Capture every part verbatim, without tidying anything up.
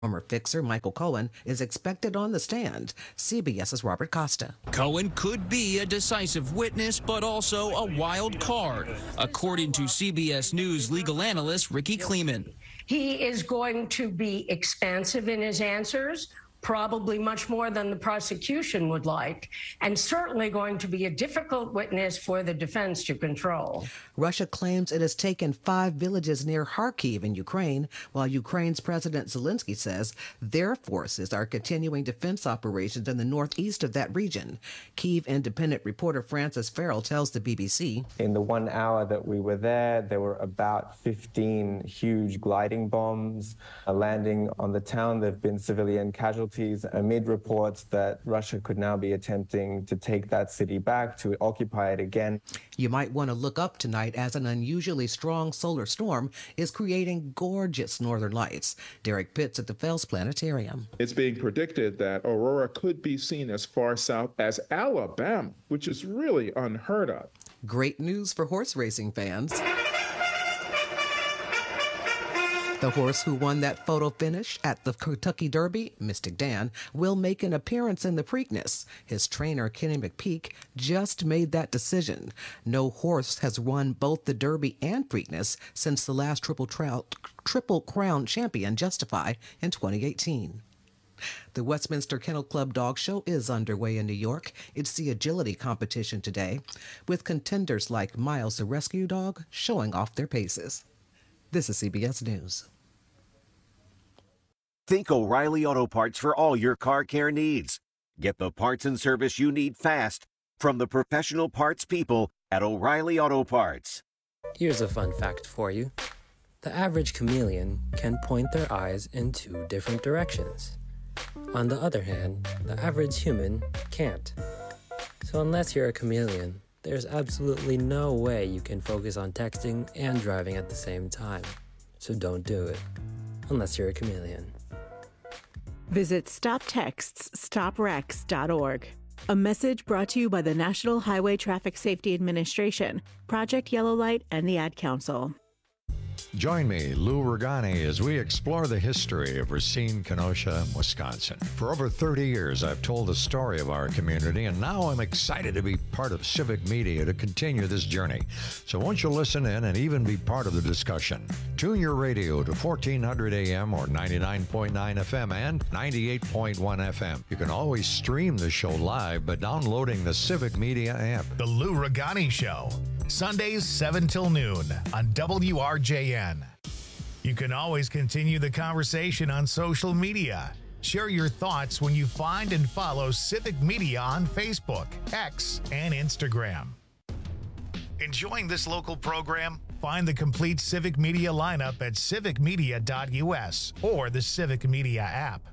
Former fixer Michael Cohen is expected on the stand. CBS's Robert Costa. Cohen could be a decisive witness, but also a wild card, according to C B S News legal analyst Ricky Kleeman. He is going to be expansive in his answers, probably much more than the prosecution would like, and certainly going to be a difficult witness for the defense to control. Russia claims it has taken five villages near Kharkiv in Ukraine, while Ukraine's President Zelensky says their forces are continuing defense operations in the northeast of that region. Kyiv Independent reporter Francis Farrell tells the B B C. In the one hour that we were there, there were about fifteen huge gliding bombs uh, landing on the town. There have been civilian casualties amid reports that Russia could now be attempting to take that city back, to occupy it again. You might want to look up tonight as an unusually strong solar storm is creating gorgeous northern lights. Derek Pitts at the Fels Planetarium. It's being predicted that aurora could be seen as far south as Alabama, which is really unheard of. Great news for horse racing fans. The horse who won that photo finish at the Kentucky Derby, Mystic Dan, will make an appearance in the Preakness. His trainer, Kenny McPeak, just made that decision. No horse has won both the Derby and Preakness since the last Triple, Trout, Triple Crown champion, Justify, in twenty eighteen. The Westminster Kennel Club Dog Show is underway in New York. It's the agility competition today, with contenders like Miles the Rescue Dog showing off their paces. This is C B S News. Think O'Reilly Auto Parts for all your car care needs. Get the parts and service you need fast from the professional parts people at O'Reilly Auto Parts. Here's a fun fact for you. The average chameleon can point their eyes in two different directions. On the other hand, the average human can't. So unless you're a chameleon, there's absolutely no way you can focus on texting and driving at the same time. So don't do it, unless you're a chameleon. Visit stop texts stop wrecks dot org. A message brought to you by the National Highway Traffic Safety Administration, Project Yellow Light, and the Ad Council. Join me, Lou Ragani, as we explore the history of Racine, Kenosha, Wisconsin. For over thirty years, I've told the story of our community, and now I'm excited to be part of Civic Media to continue this journey. So won't you listen in and even be part of the discussion? Tune your radio to fourteen hundred A M or ninety-nine point nine F M and ninety-eight point one F M. You can always stream the show live by downloading the Civic Media app. The Lou Ragani Show, Sundays seven till noon on W R J N. You can always continue the conversation on social media. Share your thoughts when you find and follow Civic Media on Facebook, X, and Instagram. Enjoying this local program? Find the complete Civic Media lineup at civic media dot U S or the Civic Media app.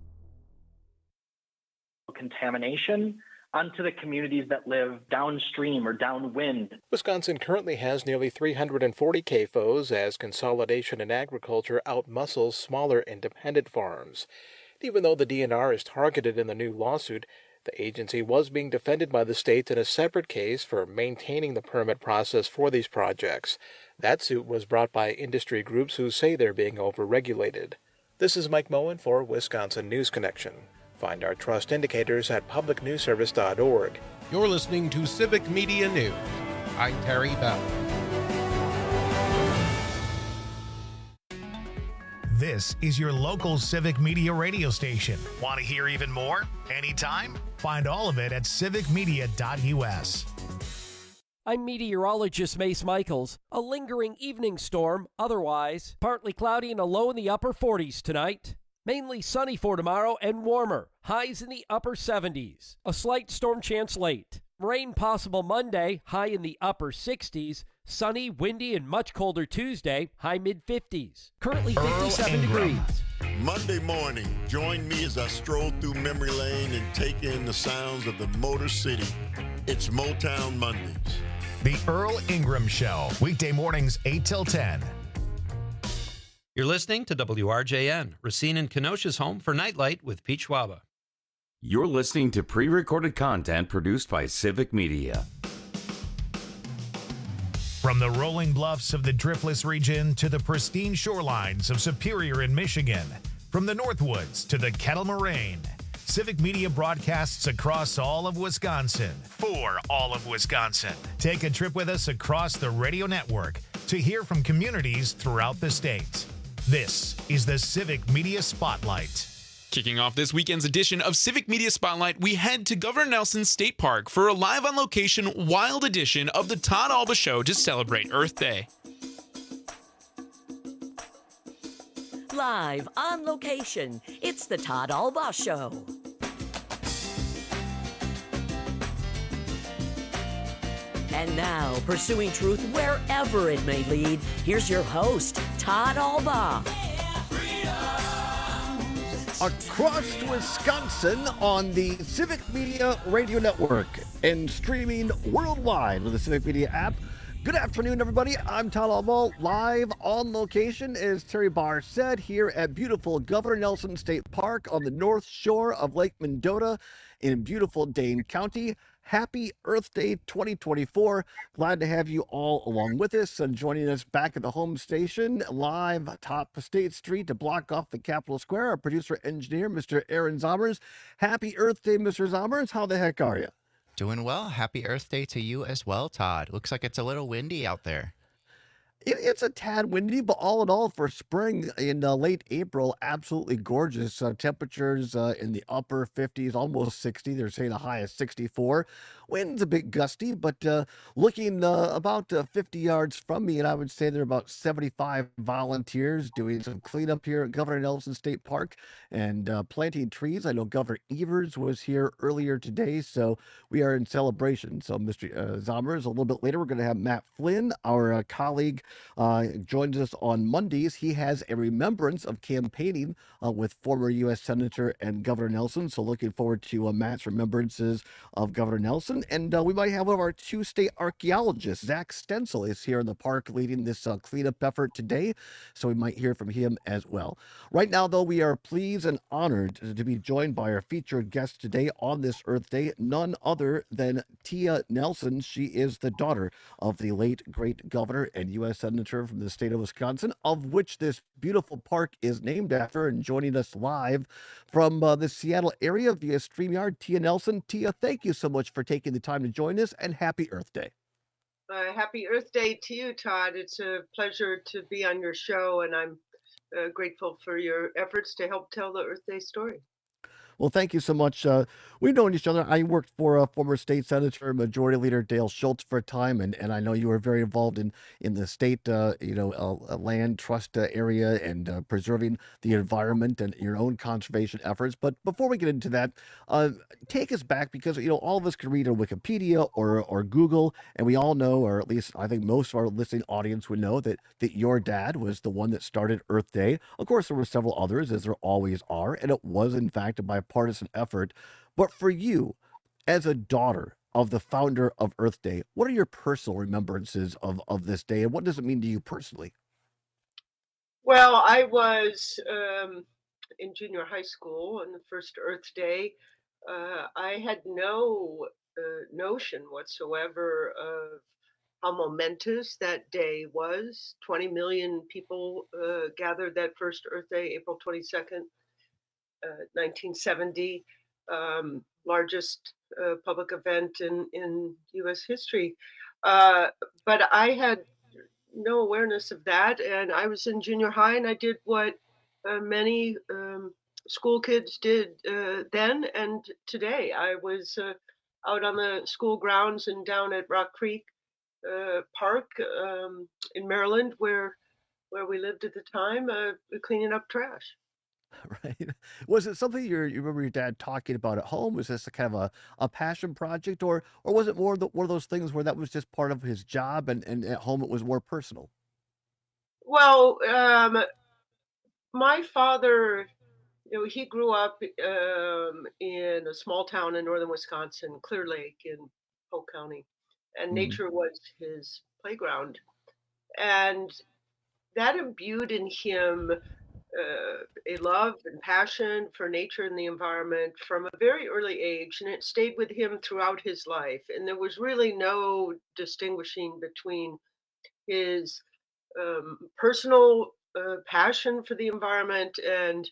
Contamination onto the communities that live downstream or downwind. Wisconsin currently has nearly three hundred forty C A F Os as consolidation in agriculture outmuscles smaller independent farms. Even though the D N R is targeted in the new lawsuit, the agency was being defended by the state in a separate case for maintaining the permit process for these projects. That suit was brought by industry groups who say they're being overregulated. This is Mike Moen for Wisconsin News Connection. Find our trust indicators at public news service dot org. You're listening to Civic Media News. I'm Terry Bell. This is your local Civic Media radio station. Want to hear even more? Anytime? Find all of it at civic media dot U S. I'm meteorologist Mace Michaels. A lingering evening storm, otherwise partly cloudy and a low in the upper forties tonight. Mainly sunny for tomorrow and warmer. Highs in the upper seventies. A slight storm chance late. Rain possible Monday, high in the upper sixties. Sunny, windy, and much colder Tuesday, high mid-fifties. Currently fifty-seven degrees. Monday morning, join me as I stroll through memory lane and take in the sounds of the Motor City. It's Motown Mondays. The Earl Ingram Show, weekday mornings eight till ten. You're listening to W R J N, Racine and Kenosha's home for Nightlight with Pete Schwaba. You're listening to pre-recorded content produced by Civic Media. From the rolling bluffs of the Driftless region to the pristine shorelines of Superior in Michigan, From the Northwoods to the Kettle Moraine, Civic Media broadcasts across all of Wisconsin for all of Wisconsin. Take a trip with us across the radio network to hear from communities throughout the state. This is the Civic Media Spotlight. Kicking off this weekend's edition of Civic Media Spotlight, we head to Governor Nelson State Park for a live on location wild edition of the Todd Alba Show to celebrate Earth Day. Live on location, it's the Todd Alba Show. And now, pursuing truth wherever it may lead, here's your host, Todd Alba. Across Wisconsin on the Civic Media Radio Network and streaming worldwide with the Civic Media app. Good afternoon, everybody. I'm Todd Alba, live on location, as Terry Barr said, here at beautiful Governor Nelson State Park on the north shore of Lake Mendota in beautiful Dane County. Happy Earth Day twenty twenty-four. Glad to have you all along with us and joining us back at the home station live atop State Street to block off the Capitol Square. Our producer engineer, Mister Aaron Zommers. Happy Earth Day, Mister Zommers. How the heck are you? Doing well. Happy Earth Day to you as well, Todd. Looks like it's a little windy out there. It, it's a tad windy, but all in all, for spring in uh, late April, absolutely gorgeous. Uh, temperatures uh, in the upper fifties, almost sixty. They're saying a high of sixty-four. Wind's a bit gusty, but uh, looking uh, about uh, fifty yards from me, and I would say there are about seventy-five volunteers doing some cleanup here at Governor Nelson State Park and uh, planting trees. I know Governor Evers was here earlier today, so we are in celebration. So, Mister Uh, Zommers, a little bit later, we're going to have Matt Flynn, our uh, colleague, uh, joins us on Mondays. He has a remembrance of campaigning uh, with former U S Senator and Governor Nelson, so looking forward to uh, Matt's remembrances of Governor Nelson. And uh, we might have one of our two state archaeologists, Zach Stencil, is here in the park leading this uh, cleanup effort today, so we might hear from him as well. Right now, though, we are pleased and honored to be joined by our featured guest today on this Earth Day, none other than Tia Nelson. She is the daughter of the late great governor and U S Senator from the state of Wisconsin, of which this beautiful park is named after. And joining us live from uh, the Seattle area via StreamYard, Tia Nelson. Tia, thank you so much for taking the time to join us, and happy Earth Day. Uh, happy Earth Day to you, Todd. It's a pleasure to be on your show, and I'm uh, grateful for your efforts to help tell the Earth Day story. Well, thank you so much. Uh, we've known each other. I worked for uh, former state senator, Majority Leader Dale Schultz for a time, and, and I know you were very involved in in the state, uh, you know, uh, land trust uh, area and uh, preserving the environment and your own conservation efforts. But before we get into that, uh, take us back, because you know all of us can read on Wikipedia or or Google, and we all know, or at least I think most of our listening audience would know, that that your dad was the one that started Earth Day. Of course, there were several others, as there always are, and it was in fact a bipartisan effort. But for you, as a daughter of the founder of Earth Day, what are your personal remembrances of, of this day, and what does it mean to you personally? Well, I was um, in junior high school on the first Earth Day. Uh, I had no uh, notion whatsoever of how momentous that day was. twenty million people uh, gathered that first Earth Day, April twenty-second. Uh, nineteen seventy, um, largest uh, public event in, in U S history. Uh, but I had no awareness of that. And I was in junior high, and I did what uh, many um, school kids did uh, then and today. I was uh, out on the school grounds and down at Rock Creek uh, Park um, in Maryland, where, where we lived at the time, uh, cleaning up trash. Right. Was it something you you remember your dad talking about at home? Was this a kind of a, a passion project, or or was it more the, one of those things where that was just part of his job, and, and at home it was more personal? Well, um, my father, you know, he grew up um, in a small town in northern Wisconsin, Clear Lake in Polk County, and Mhm. nature was his playground. And that imbued in him uh, a love and passion for nature and the environment from a very early age, and it stayed with him throughout his life. And there was really no distinguishing between his um, personal uh, passion for the environment and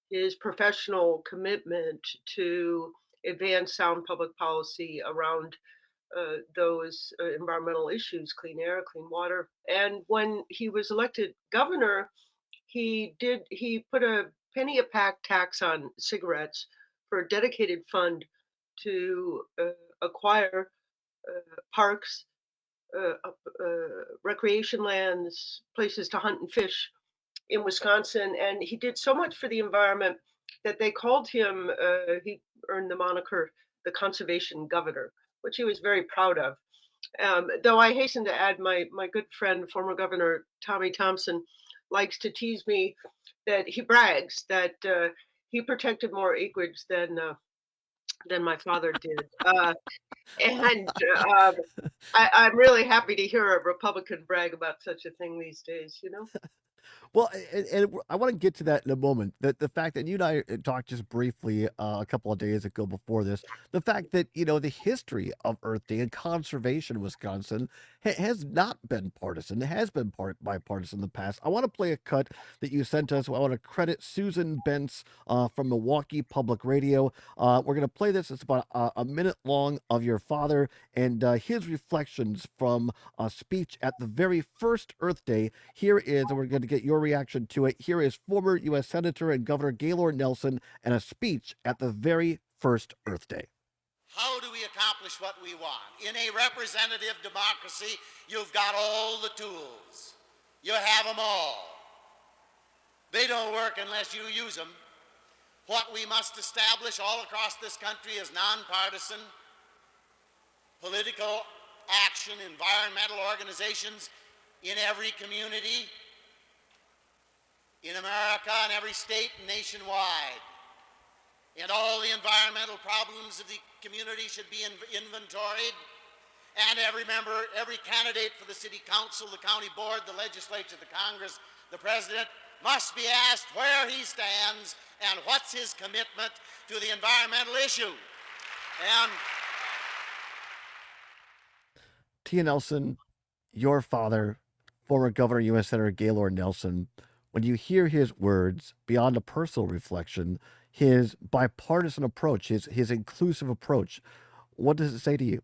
his professional commitment to advance sound public policy around uh, those uh, environmental issues, clean air, clean water. And when he was elected governor, he did he put a penny a pack tax on cigarettes for a dedicated fund to uh, acquire uh, parks, uh, uh, recreation lands, places to hunt and fish in Wisconsin. And he did so much for the environment that they called him, uh, he earned the moniker, the conservation governor, which he was very proud of. Um, though I hasten to add, my, my good friend, former Governor Tommy Thompson, likes to tease me that he brags that uh, he protected more acreage than uh, than my father did. Uh, and uh, I, I'm really happy to hear a Republican brag about such a thing these days, you know? Well, and, and I want to get to that in a moment. That the fact that you and I talked just briefly uh, a couple of days ago before this, the fact that, you know, the history of Earth Day and conservation in Wisconsin ha- has not been partisan. It has been part bipartisan in the past. I want to play a cut that you sent us. I want to credit Susan Bentz uh, from Milwaukee Public Radio. Uh, we're going to play this. It's about a, a minute long of your father and uh, his reflections from a speech at the very first Earth Day. Here is, and we're going to get your reaction to it. Here is former U S Senator and Governor Gaylord Nelson and a speech at the very first Earth Day. How do we accomplish what we want? In a representative democracy, you've got all the tools. You have them all. They don't work unless you use them. What we must establish all across this country is nonpartisan political action, environmental organizations in every community, in America, in every state and nationwide. And all the environmental problems of the community should be in- inventoried. And every member, every candidate for the city council, the county board, the legislature, the Congress, the president, must be asked where he stands and what's his commitment to the environmental issue. And Tia Nelson, your father, former Governor U S Senator Gaylord Nelson, when you hear his words, beyond a personal reflection, his bipartisan approach, his his inclusive approach, what does it say to you?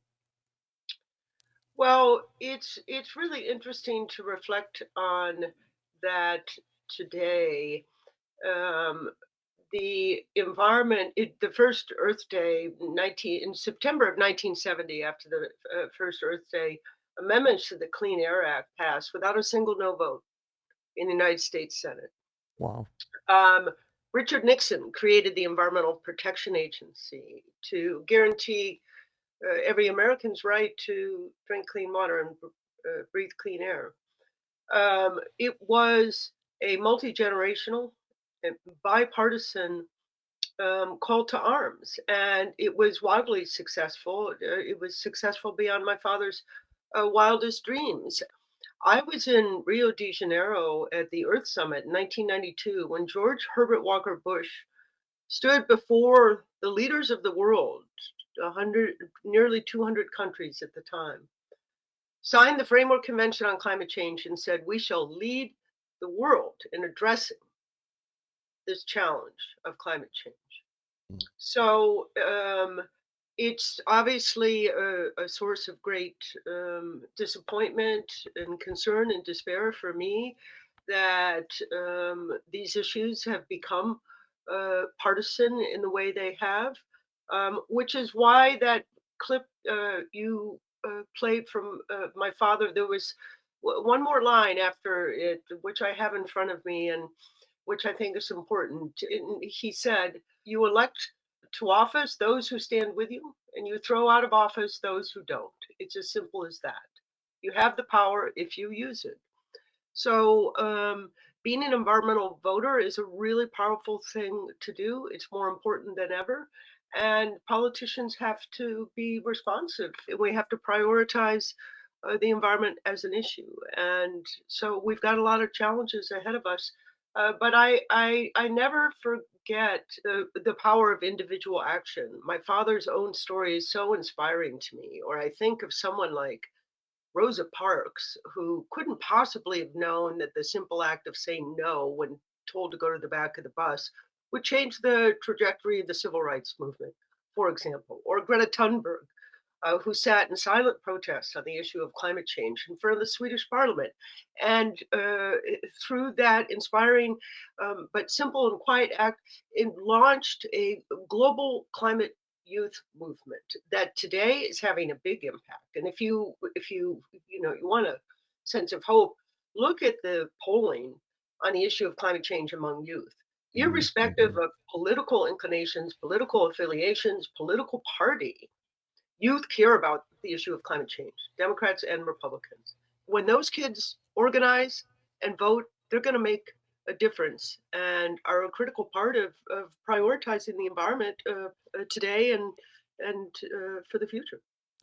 Well, it's it's really interesting to reflect on that today. Um, the environment, it, the first Earth Day, nineteen in September of nineteen seventy, after the uh, first Earth Day, amendments to the Clean Air Act passed without a single no vote in the United States Senate. Wow. Um, Richard Nixon created the Environmental Protection Agency to guarantee uh, every American's right to drink clean water and uh, breathe clean air. Um, it was a multi-generational and bipartisan um, call to arms, and it was wildly successful. Uh, it was successful beyond my father's uh, wildest dreams. I was in Rio de Janeiro at the Earth Summit in nineteen ninety-two when George Herbert Walker Bush stood before the leaders of the world, one hundred, nearly two hundred countries at the time, signed the Framework Convention on Climate Change and said, we shall lead the world in addressing this challenge of climate change. Mm. So um, it's obviously a, a source of great um, disappointment and concern and despair for me that um, these issues have become uh, partisan in the way they have, um, which is why that clip uh, you uh, played from uh, my father, there was w- one more line after it, which I have in front of me and which I think is important. And he said, you elect to office those who stand with you, and you throw out of office those who don't. It's as simple as that. You have the power if you use it. So um, being an environmental voter is a really powerful thing to do. It's more important than ever. And politicians have to be responsive. We have to prioritize uh, the environment as an issue. And so we've got a lot of challenges ahead of us. Uh, but I, I, I never forget the, the power of individual action. My father's own story is so inspiring to me. Or I think of someone like Rosa Parks, who couldn't possibly have known that the simple act of saying no when told to go to the back of the bus would change the trajectory of the civil rights movement, for example, or Greta Thunberg, uh, who sat in silent protest on the issue of climate change in front of the Swedish parliament. And uh, through that inspiring um, but simple and quiet act, it launched a global climate youth movement that today is having a big impact. And if you, if you, you know, you want a sense of hope, look at the polling on the issue of climate change among youth. Irrespective of political inclinations, political affiliations, political party, youth care about the issue of climate change, Democrats and Republicans. When those kids organize and vote, they're going to make a difference and are a critical part of, of prioritizing the environment uh, uh, today and, and uh, for the future.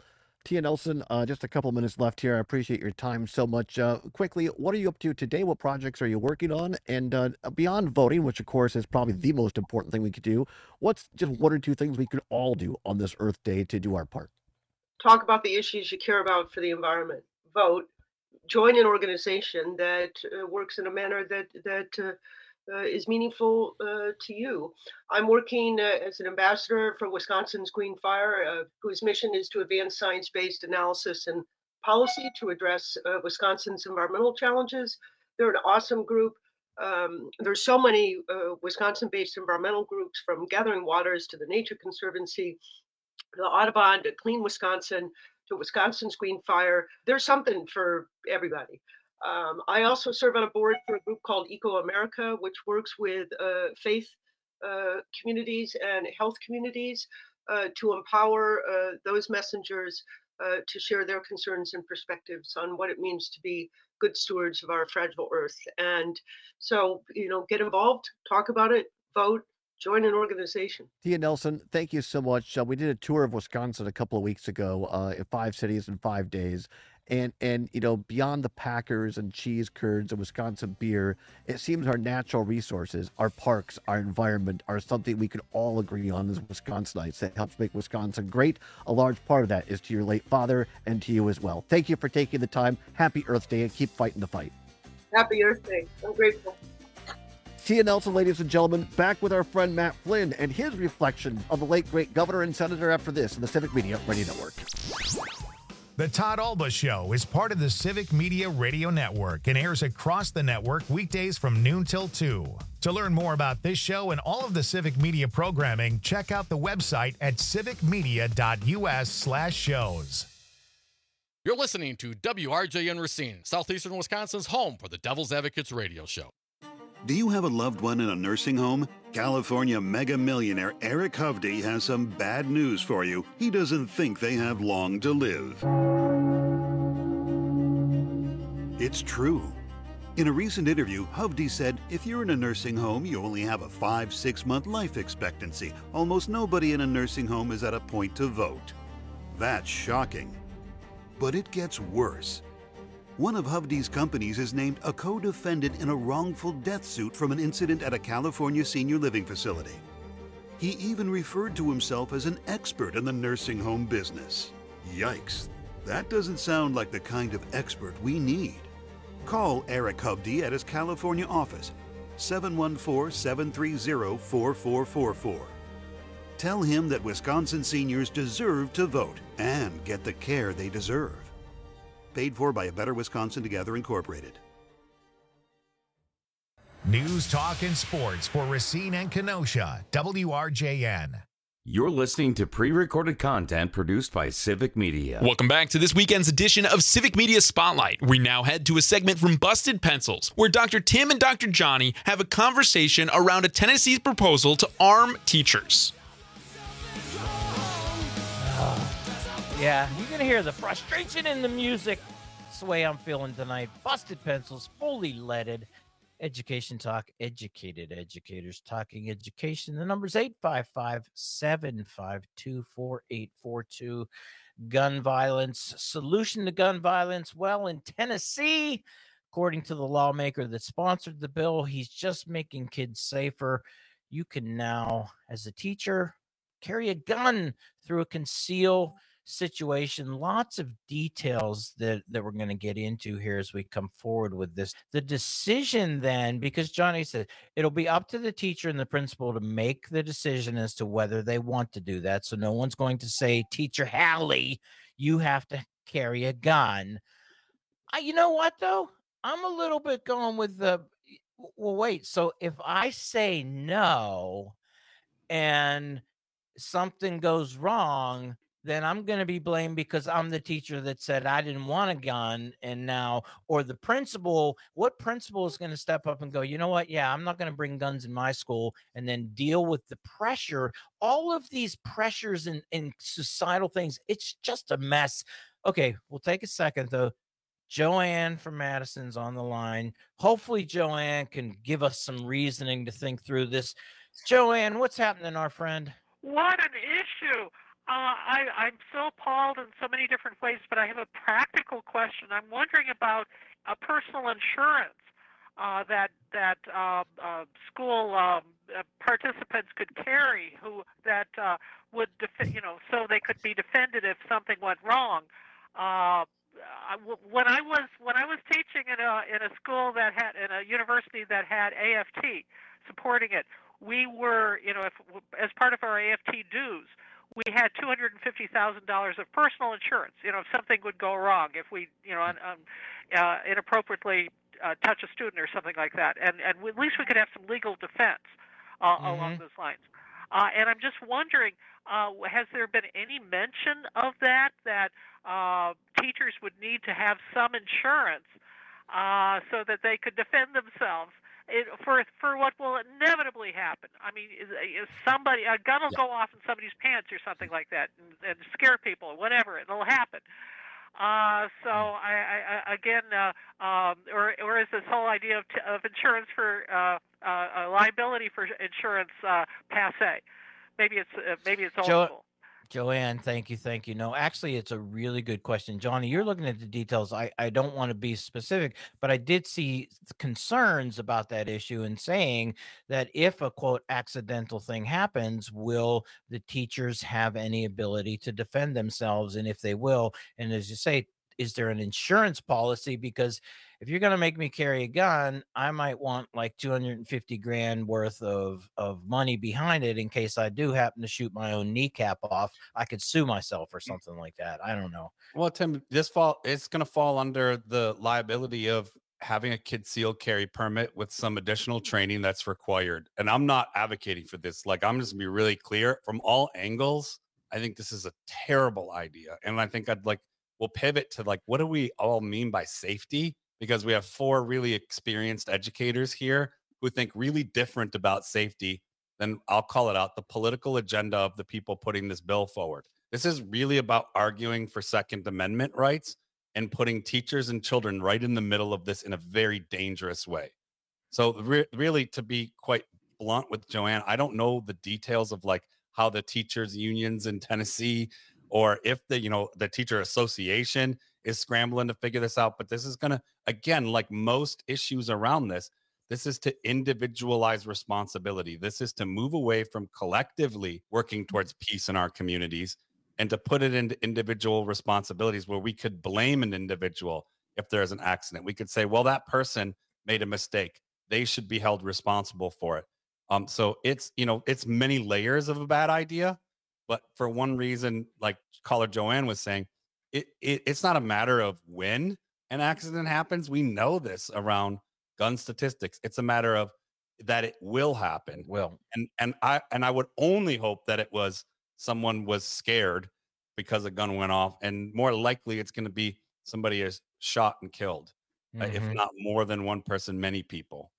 Tia Nelson, uh, just a couple minutes left here. I appreciate your time so much. Uh, quickly, what are you up to today? What projects are you working on? And uh, beyond voting, which of course is probably the most important thing we could do, what's just one or two things we could all do on this Earth Day to do our part? Talk about the issues you care about for the environment. Vote. Join an organization that uh, works in a manner that that uh, uh, is meaningful uh, to you. I'm working uh, as an ambassador for Wisconsin's Green Fire, uh, whose mission is to advance science-based analysis and policy to address uh, Wisconsin's environmental challenges. They're an awesome group. Um, there's so many uh, Wisconsin-based environmental groups, from Gathering Waters to the Nature Conservancy, the Audubon to Clean Wisconsin, to Wisconsin's Green Fire. There's something for everybody. Um, I also serve on a board for a group called Eco America, which works with uh, faith uh, communities and health communities uh, to empower uh, those messengers uh, to share their concerns and perspectives on what it means to be good stewards of our fragile Earth. And so, you know, get involved, talk about it, vote, join an organization. Tia Nelson, thank you so much. Uh, we did a tour of Wisconsin a couple of weeks ago, uh, in five cities in five days. And, and you know, beyond the Packers and cheese curds and Wisconsin beer, it seems our natural resources, our parks, our environment are something we could all agree on as Wisconsinites that helps make Wisconsin great. A large part of that is to your late father and to you as well. Thank you for taking the time. Happy Earth Day and keep fighting the fight. Happy Earth Day. I'm grateful. Tia Nelson, ladies and gentlemen, back with our friend Matt Flynn and his reflection of the late, great governor and senator after this in the Civic Media Radio Network. The Todd Alba Show is part of the Civic Media Radio Network and airs across the network weekdays from noon till two. To learn more about this show and all of the Civic Media programming, check out the website at civicmedia.us slash shows. You're listening to W R J N Racine, Southeastern Wisconsin's home for the Devil's Advocates radio show. Do you have a loved one in a nursing home? California mega millionaire Eric Hovde has some bad news for you. He doesn't think they have long to live. It's true. In a recent interview, Hovde said, if you're in a nursing home, you only have a five, six month life expectancy. Almost nobody in a nursing home is at a point to vote. That's shocking. But it gets worse. One of Hovde's companies is named a co-defendant in a wrongful death suit from an incident at a California senior living facility. He even referred to himself as an expert in the nursing home business. Yikes, that doesn't sound like the kind of expert we need. Call Eric Hovde at his California office, seven one four, seven three zero, four four four four. Tell him that Wisconsin seniors deserve to vote and get the care they deserve. Paid for by A Better Wisconsin Together, Incorporated. News, talk, and sports for Racine and Kenosha, W R J N. You're listening to pre-recorded content produced by Civic Media. Welcome back to this weekend's edition of Civic Media Spotlight. We now head to a segment from Busted Pencils, where Doctor Tim and Doctor Johnny have a conversation around a Tennessee's proposal to arm teachers. Yeah, you're going to hear the frustration in the music. That's the way I'm feeling tonight. Busted Pencils, fully leaded. Education Talk, educated educators talking education. The number's eight five five, seven five two, four eight four two. Gun violence, solution to gun violence. Well, in Tennessee, according to the lawmaker that sponsored the bill, he's just making kids safer. You can now, as a teacher, carry a gun through a conceal situation, lots of details that, that we're going to get into here as we come forward with this. The decision then, because Johnny said it'll be up to the teacher and the principal to make the decision as to whether they want to do that. So no one's going to say, Teacher Hallie, you have to carry a gun. I, you know what, though? I'm a little bit going with the, well, wait. So if I say no and something goes wrong, then I'm going to be blamed because I'm the teacher that said I didn't want a gun. And now, or the principal, what principal is going to step up and go, you know what? Yeah, I'm not going to bring guns in my school, and then deal with the pressure, all of these pressures and, and societal things. It's just a mess. Okay, we'll take a second though. Joanne from Madison's on the line. Hopefully Joanne can give us some reasoning to think through this. Joanne, what's happening, our friend? What an issue. Uh, I, I'm so appalled in so many different ways, but I have a practical question. I'm wondering about uh, personal insurance uh, that that uh, uh, school um, uh, participants could carry, who that uh, would, def- you know, so they could be defended if something went wrong. Uh, when I was when I was teaching in a in a school that had in a university that had A F T supporting it, we were, you know, if, as part of our A F T dues, we had two hundred fifty thousand dollars of personal insurance. You know, if something would go wrong, if we, you know, um, uh, inappropriately uh, touch a student or something like that, and and at least we could have some legal defense uh, mm-hmm. along those lines. Uh, and I'm just wondering, uh, has there been any mention of that, that uh, teachers would need to have some insurance uh, so that they could defend themselves it, for for what will inevitably happen? I mean, is, is somebody, a gun will yeah. go off in somebody's pants or something like that and, and scare people or whatever, it'll happen. Uh, so I, I, again, uh, um, or or is this whole idea of, t- of insurance for uh, uh, liability for insurance uh, passe? Maybe it's uh, maybe it's old Jo- school. Joanne, thank you, thank you. No, actually, it's a really good question. Johnny, you're looking at the details. I, I don't want to be specific, but I did see concerns about that issue and saying that if a, quote, accidental thing happens, will the teachers have any ability to defend themselves? And if they will, and as you say, is there an insurance policy? Because if you're going to make me carry a gun, I might want like two hundred fifty grand worth of, of money behind it in case I do happen to shoot my own kneecap off. I could sue myself or something like that. I don't know. Well, Tim, this fall, it's going to fall under the liability of having a concealed carry permit with some additional training that's required. And I'm not advocating for this. Like, I'm just going to be really clear from all angles. I think this is a terrible idea. And I think I'd like, we'll pivot to like, what do we all mean by safety? Because we have four really experienced educators here who think really different about safety than, I'll call it out, the political agenda of the people putting this bill forward. This is really about arguing for Second Amendment rights and putting teachers and children right in the middle of this in a very dangerous way. So re- really, to be quite blunt with Joanne, I don't know the details of like how the teachers unions in Tennessee, or if the, you know, the teacher association is scrambling to figure this out. But this is going to, again, like most issues around this, this is to individualize responsibility. This is to move away from collectively working towards peace in our communities and to put it into individual responsibilities where we could blame an individual if there's an accident. We could say, well, that person made a mistake. They should be held responsible for it. Um, so it's, you know, it's many layers of a bad idea. But for one reason, like caller Joanne was saying, it, it it's not a matter of when an accident happens. We know this around gun statistics. It's a matter of that it will happen. Will. And and I and I would only hope that it was someone was scared because a gun went off, and more likely it's going to be somebody is shot and killed, mm-hmm. uh, if not more than one person, many people.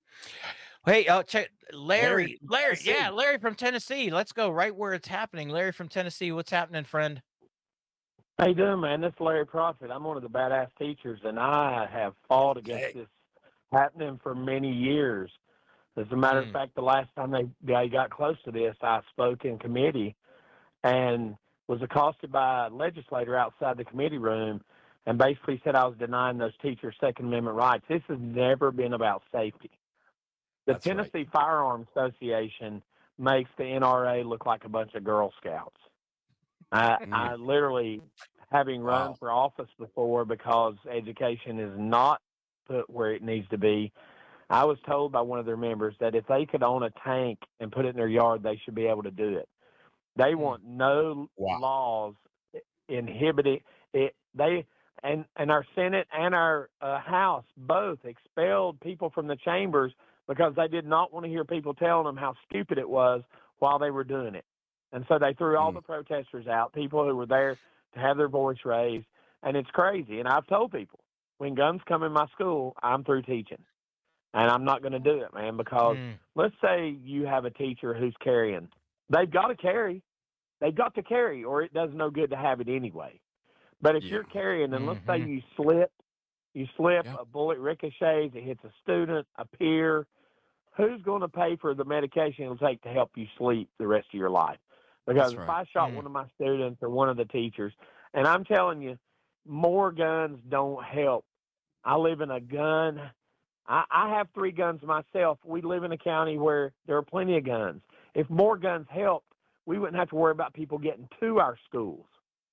Hey, uh, check Larry, Larry, Larry yeah, Larry from Tennessee. Let's go right where it's happening. Larry from Tennessee, what's happening, friend? How you doing, man? This is Larry Prophet. I'm one of the badass teachers, and I have fought against hey. this happening for many years. As a matter mm. of fact, the last time they, they got close to this, I spoke in committee and was accosted by a legislator outside the committee room and basically said I was denying those teachers' Second Amendment rights. This has never been about safety. The That's Tennessee right. Firearms Association makes the N R A look like a bunch of Girl Scouts. I, I literally, having run Wow. for office before because education is not put where it needs to be, I was told by one of their members that if they could own a tank and put it in their yard, they should be able to do it. They want no Wow. laws inhibiting it. They and and our Senate and our uh, House both expelled people from the chambers because they did not want to hear people telling them how stupid it was while they were doing it. And so they threw all the protesters out, people who were there to have their voice raised. And it's crazy. And I've told people, when guns come in my school, I'm through teaching. And I'm not going to do it, man, because Mm. let's say you have a teacher who's carrying. They've got to carry. They've got to carry, or it does no good to have it anyway. But if you're carrying, and let's say Mhm. you slip, you slip, a bullet ricochets, it hits a student, a peer, who's going to pay for the medication it'll take to help you sleep the rest of your life? Because That's if right. I shot Mm. one of my students or one of the teachers, and I'm telling you, more guns don't help. I live in a gun. I, I have three guns myself. We live in a county where there are plenty of guns. If more guns helped, we wouldn't have to worry about people getting to our schools.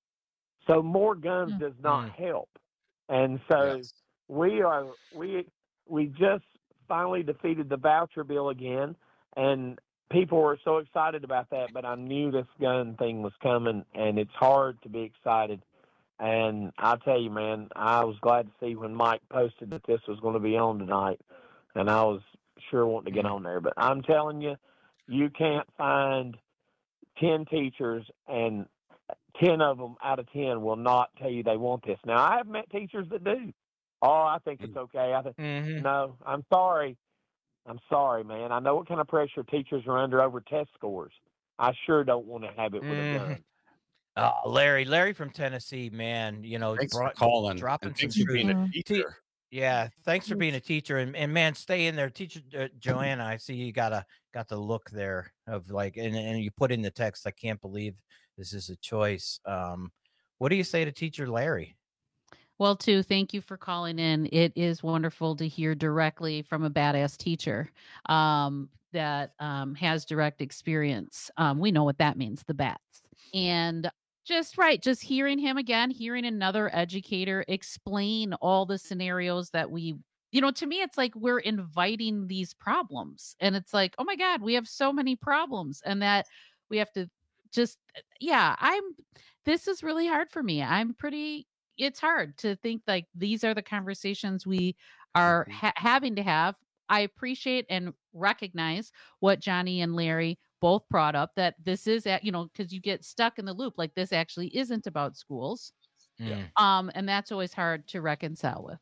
So more guns does not help. And so we are we we just finally defeated the voucher bill again, and people were so excited about that, but I knew this gun thing was coming, and it's hard to be excited. And I'll tell you, man, I was glad to see when Mike posted that this was going to be on tonight, and I was sure wanting to get on there. But I'm telling you, you can't find ten teachers, and ten of them out of ten will not tell you they want this. Now, I have met teachers that do. Oh, I think it's okay. I think, Mhm. no, I'm sorry. I'm sorry, man. I know what kind of pressure teachers are under over test scores. I sure don't want to have it with a gun. Oh, Larry, Larry from Tennessee, man, you know, Thanks for brought- calling, dropping and thanks some for being a truth. teacher. Yeah, thanks for being a teacher, and, and man, stay in there, teacher uh, Joanna. I see you got a got the look there of like, and, and you put in the text. I can't believe this is a choice. Um, what do you say to teacher Larry? Well, too, thank you for calling in. It is wonderful to hear directly from a badass teacher um, that um, has direct experience. Um, we know what that means, the bats. And just right, just hearing him again, hearing another educator explain all the scenarios that we, you know, to me, it's like we're inviting these problems. And it's like, oh my God, we have so many problems. And that we have to just, yeah, I'm, this is really hard for me. I'm pretty, it's hard to think like these are the conversations we are ha- having to have. I appreciate and recognize what Johnny and Larry both brought up, that this is at, you know, because you get stuck in the loop. Like this actually isn't about schools. Yeah. Um, and that's always hard to reconcile with.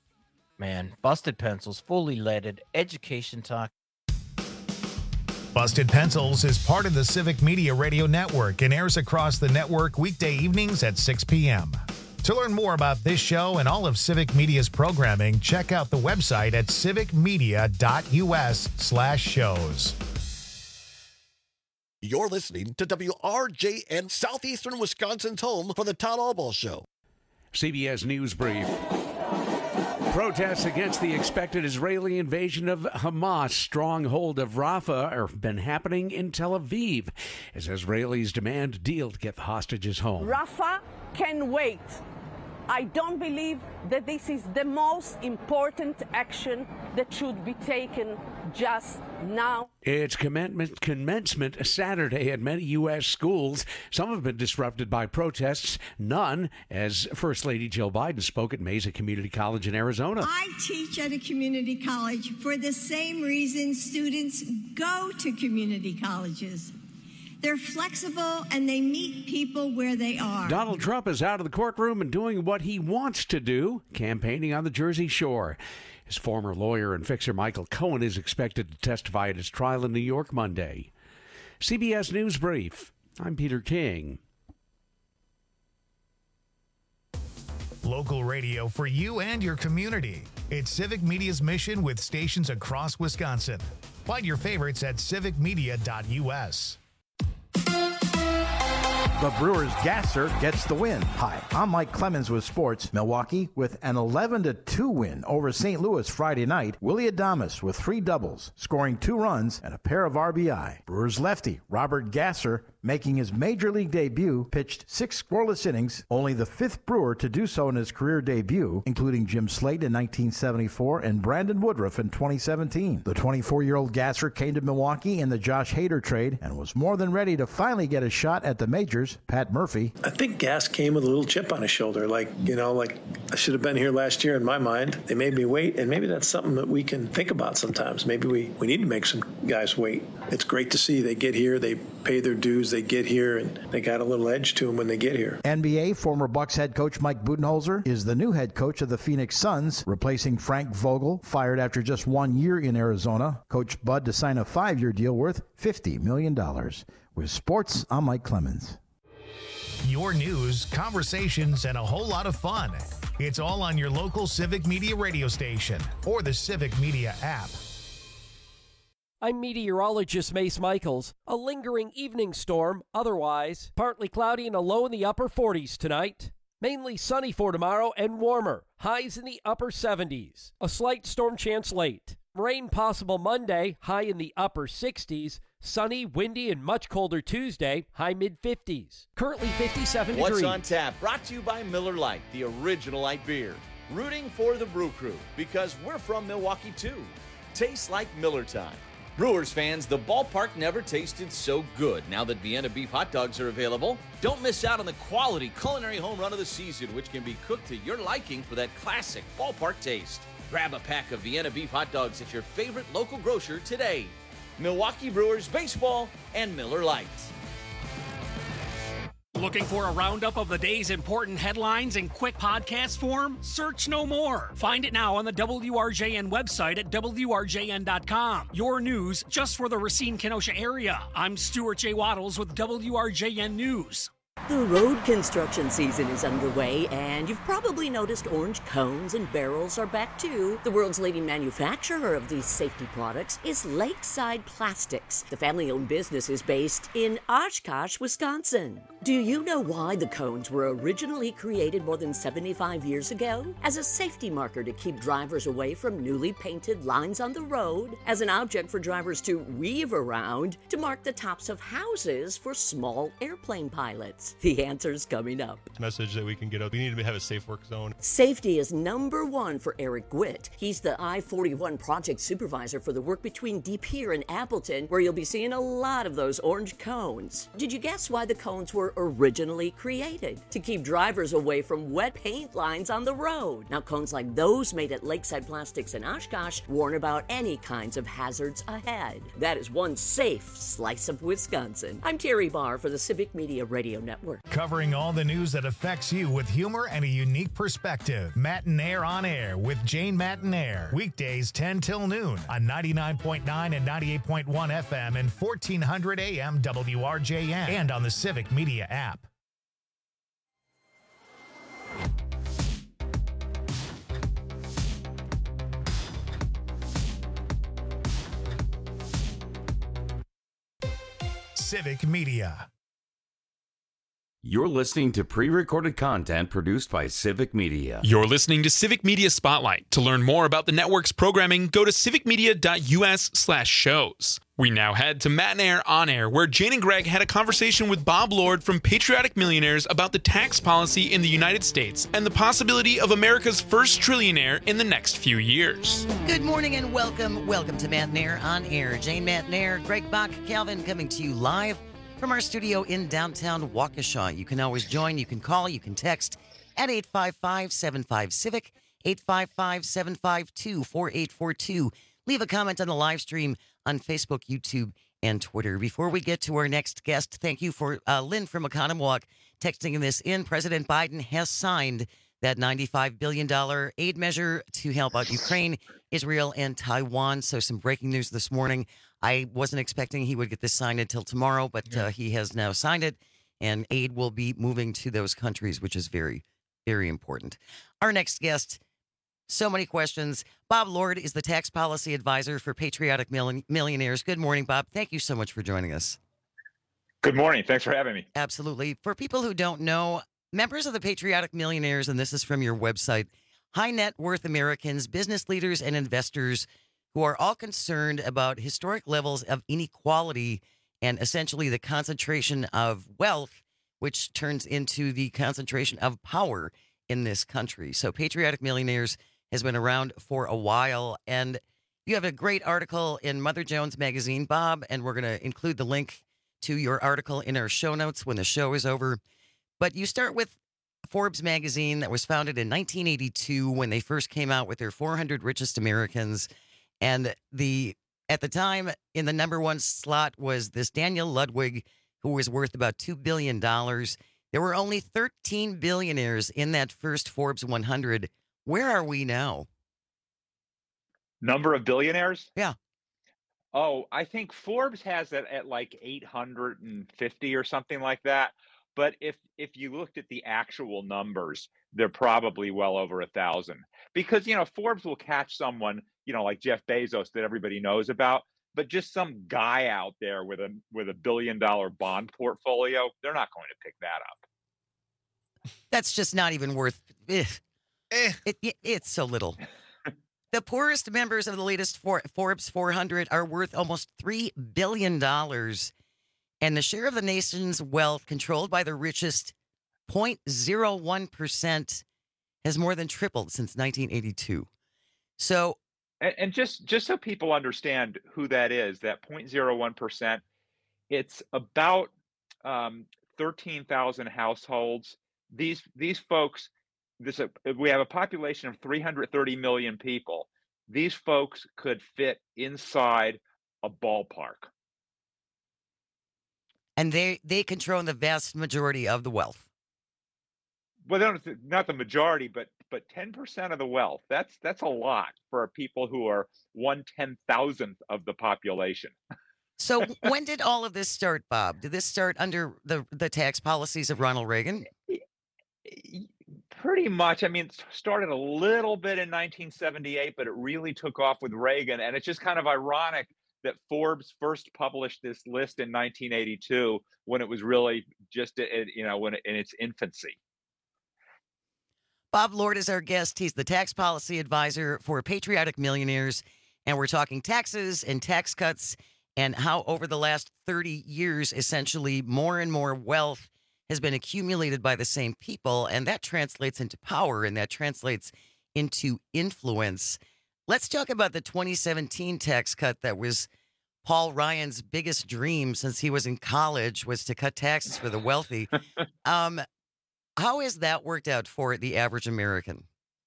Man, Busted Pencils, fully leaded education talk. Busted Pencils is part of the Civic Media Radio Network and airs across the network weekday evenings at six p.m. To learn more about this show and all of Civic Media's programming, check out the website at civicmedia.us slash shows. You're listening to W R J N, Southeastern Wisconsin's home for the Todd Albaugh Show. C B S News Brief. Protests against the expected Israeli invasion of Hamas stronghold of Rafah have been happening in Tel Aviv as Israelis demand a deal to get the hostages home. Rafah can wait. I don't believe that this is the most important action that should be taken just now. It's commencement, commencement Saturday at many U S schools. Some have been disrupted by protests, none as First Lady Jill Biden spoke at Mesa Community College in Arizona. I teach at a community college for the same reason students go to community colleges. They're flexible and they meet people where they are. Donald Trump is out of the courtroom and doing what he wants to do, campaigning on the Jersey Shore. His former lawyer and fixer Michael Cohen is expected to testify at his trial in New York Monday. C B S News Brief. I'm Peter King. Local radio for you and your community. It's Civic Media's mission with stations across Wisconsin. Find your favorites at civic media dot u s. The Brewers gasser gets the win. Hi, I'm Mike Clemens with sports. Milwaukee with an eleven to two win over Saint Louis Friday night. Willie Adames with three doubles, scoring two runs and a pair of R B I. Brewers lefty Robert Gasser Making his major league debut, pitched six scoreless innings, only the fifth Brewer to do so in his career debut, including Jim Slade in nineteen seventy-four and Brandon Woodruff in twenty seventeen. The twenty-four-year-old Gasser came to Milwaukee in the Josh Hader trade and was more than ready to finally get a shot at the majors. Pat Murphy. I think Gas came with a little chip on his shoulder, like, you know, like I should have been here last year in my mind. They made me wait, and maybe that's something that we can think about sometimes. Maybe we, we need to make some guys wait. It's great to see they get here, they pay their dues, they get here, and they got a little edge to them when they get here. N B A former Bucks head coach Mike Budenholzer is the new head coach of the Phoenix Suns, replacing Frank Vogel, fired after just one year in Arizona. Coach Bud to sign a five-year deal worth fifty million dollars. With sports, I'm Mike Clemens. Your news, conversations, and a whole lot of fun. It's all on your local Civic Media radio station or the Civic Media app. I'm meteorologist Mace Michaels. A lingering evening storm, otherwise partly cloudy and a low in the upper forties tonight. Mainly sunny for tomorrow and warmer, highs in the upper seventies. A slight storm chance late. Rain possible Monday, high in the upper sixties. Sunny, windy, and much colder Tuesday, high mid-fifties. Currently fifty-seven What's degrees. on Tap? Brought to you by Miller Lite, the original light beer. Rooting for the Brew Crew because we're from Milwaukee too. Tastes like Miller time. Brewers fans, the ballpark never tasted so good now that Vienna beef hot dogs are available. Don't miss out on the quality culinary home run of the season, which can be cooked to your liking for that classic ballpark taste. Grab a pack of Vienna beef hot dogs at your favorite local grocer today. Milwaukee Brewers Baseball and Miller Lite. Looking for a roundup of the day's important headlines in quick podcast form? Search no more. Find it now on the W R J N website at W R J N dot com. Your news just for the Racine-Kenosha area. I'm Stuart J. Waddles with W R J N News. The road construction season is underway, and you've probably noticed orange cones and barrels are back too. The world's leading manufacturer of these safety products is Lakeside Plastics. The family-owned business is based in Oshkosh, Wisconsin. Do you know why the cones were originally created more than seventy-five years ago? As a safety marker to keep drivers away from newly painted lines on the road, as an object for drivers to weave around, to mark the tops of houses for small airplane pilots. The answer's coming up. Message that we can get out. We need to have a safe work zone. Safety is number one for Eric Gwitt. He's the I forty-one project supervisor for the work between De Pere and Appleton, where you'll be seeing a lot of those orange cones. Did you guess why the cones were originally created? To keep drivers away from wet paint lines on the road. Now, cones like those made at Lakeside Plastics in Oshkosh warn about any kinds of hazards ahead. That is one safe slice of Wisconsin. I'm Terry Barr for the Civic Media Radio Network. Covering all the news that affects you with humor and a unique perspective. Matinaire on Air with Jane Matinaire. Weekdays ten till noon on ninety-nine point nine and ninety-eight point one F M and fourteen hundred A M W R J N and on the Civic Media app. Civic Media. You're listening to pre-recorded content produced by Civic Media. You're listening to Civic Media Spotlight. To learn more about the network's programming, go to civic media dot U S slash shows. We now head to Matinaire On Air, where Jane and Greg had a conversation with Bob Lord from Patriotic Millionaires about the tax policy in the United States and the possibility of America's first trillionaire in the next few years. Good morning and welcome. Welcome to Matinaire On Air. Jane Matinaire, Greg Bach, Calvin coming to you live from our studio in downtown Waukesha. You can always join, you can call, you can text at eight five five, seven five, CIVIC, eight five five, seven five two, four eight four two. Leave a comment on the live stream on Facebook, YouTube, and Twitter. Before we get to our next guest, thank you for uh, Lynn from Economwalk texting this in. President Biden has signed that ninety-five billion dollars aid measure to help out Ukraine, Israel, and Taiwan. So some breaking news this morning. I wasn't expecting he would get this signed until tomorrow, but uh, he has now signed it, and aid will be moving to those countries, which is very, very important. Our next guest, so many questions. Bob Lord is the tax policy advisor for Patriotic Mill- Millionaires. Good morning, Bob. Thank you so much for joining us. Good morning. Thanks for having me. Absolutely. For people who don't know, members of the Patriotic Millionaires, and this is from your website, high net worth Americans, business leaders, and investors who are all concerned about historic levels of inequality and essentially the concentration of wealth, which turns into the concentration of power in this country. So Patriotic Millionaires has been around for a while, and you have a great article in Mother Jones Magazine, Bob, and we're going to include the link to your article in our show notes when the show is over. But you start with Forbes magazine that was founded in nineteen eighty-two when they first came out with their four hundred richest Americans. And the at the time, in the number one slot was this Daniel Ludwig, who was worth about two billion dollars. There were only thirteen billionaires in that first Forbes one hundred. Where are we now? Number of billionaires? Yeah. Oh, I think Forbes has it at like eight hundred fifty or something like that. But if if you looked at the actual numbers, they're probably well over a thousand. Because, you know, Forbes will catch someone, you know, like Jeff Bezos that everybody knows about, but just some guy out there with a with a billion dollar bond portfolio, they're not going to pick that up. That's just not even worth eh. Eh. It, it, it's so little. The poorest members of the latest For- Forbes four hundred are worth almost three billion dollars. And the share of the nation's wealth controlled by the richest, zero point zero one percent, has more than tripled since nineteen eighty-two. So, and, and just just so people understand who that is, that zero point zero one percent, it's about um, thirteen thousand households. These these folks, this uh, we have a population of three hundred thirty million people. These folks could fit inside a ballpark. And they, they control the vast majority of the wealth. Well, they don't, not the majority, but but ten percent of the wealth. That's that's a lot for people who are one ten thousandth of the population. So when did all of this start, Bob? Did this start under the the tax policies of Ronald Reagan? Pretty much. I mean, it started a little bit in nineteen seventy-eight, but it really took off with Reagan. And it's just kind of ironic that Forbes first published this list in nineteen eighty-two when it was really just, you know, when it, in its infancy. Bob Lord is our guest. He's the tax policy advisor for Patriotic Millionaires. And we're talking taxes and tax cuts and how over the last thirty years, essentially more and more wealth has been accumulated by the same people. And that translates into power and that translates into influence. Let's talk about the twenty seventeen tax cut that was Paul Ryan's biggest dream since he was in college, was to cut taxes for the wealthy. um, how has that worked out for the average American?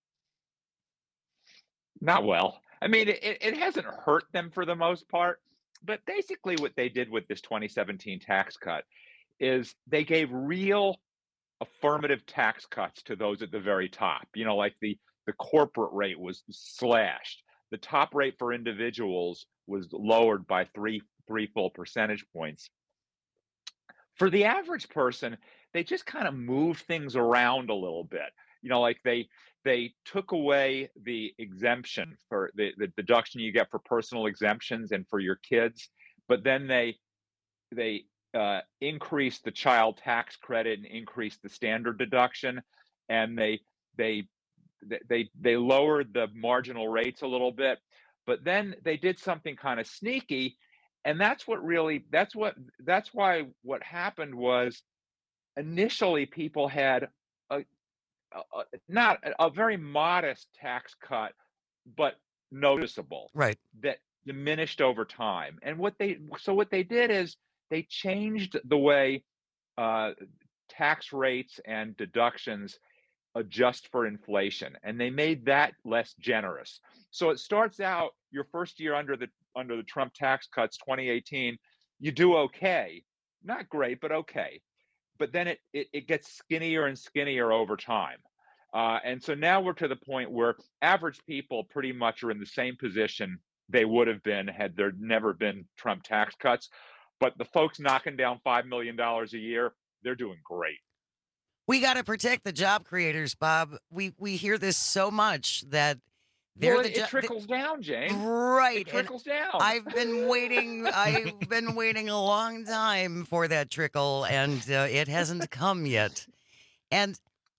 Not well. I mean, it, it hasn't hurt them for the most part, but basically what they did with this twenty seventeen tax cut is they gave real affirmative tax cuts to those at the very top. You know, like the The corporate rate was slashed. The top rate for individuals was lowered by three three full percentage points. For the average person, they just kind of moved things around a little bit. You know, like they they took away the exemption for the, the deduction you get for personal exemptions and for your kids, but then they they uh, increased the child tax credit and increased the standard deduction, and they they They they lowered the marginal rates a little bit, but then they did something kind of sneaky, and that's what really that's what that's why what happened was initially people had a, a not a, a very modest tax cut, but noticeable, right? That diminished over time. And what they so what they did is they changed the way uh, tax rates and deductions adjust for inflation, and they made that less generous. So it starts out your first year under the under the Trump tax cuts, twenty eighteen, you do okay, not great, but okay. But then it it, it gets skinnier and skinnier over time, uh, and so now we're to the point where average people pretty much are in the same position they would have been had there never been Trump tax cuts. But the folks knocking down five million dollars a year, they're doing great. We got to protect the job creators, Bob. We we hear this so much that they're well, the it jo- trickles the, down, Jane. Right, it trickles and down. I've been waiting. I've been waiting a long time for that trickle, and uh, it hasn't come yet. And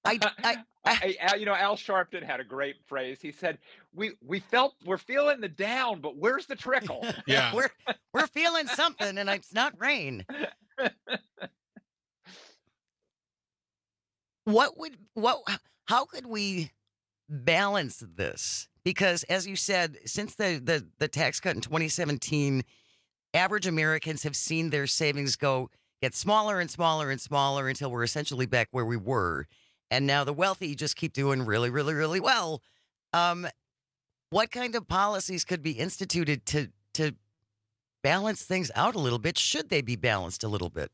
I, I, I, I, you know, Al Sharpton had a great phrase. He said, "We we felt we're feeling the down, but where's the trickle?" Yeah, we're we're feeling something, and it's not rain. What would what? How could we balance this? Because, as you said, since the the the tax cut in twenty seventeen, average Americans have seen their savings go get smaller and smaller and smaller until we're essentially back where we were. And now the wealthy just keep doing really, really, really well. Um, what kind of policies could be instituted to to balance things out a little bit? Should they be balanced a little bit?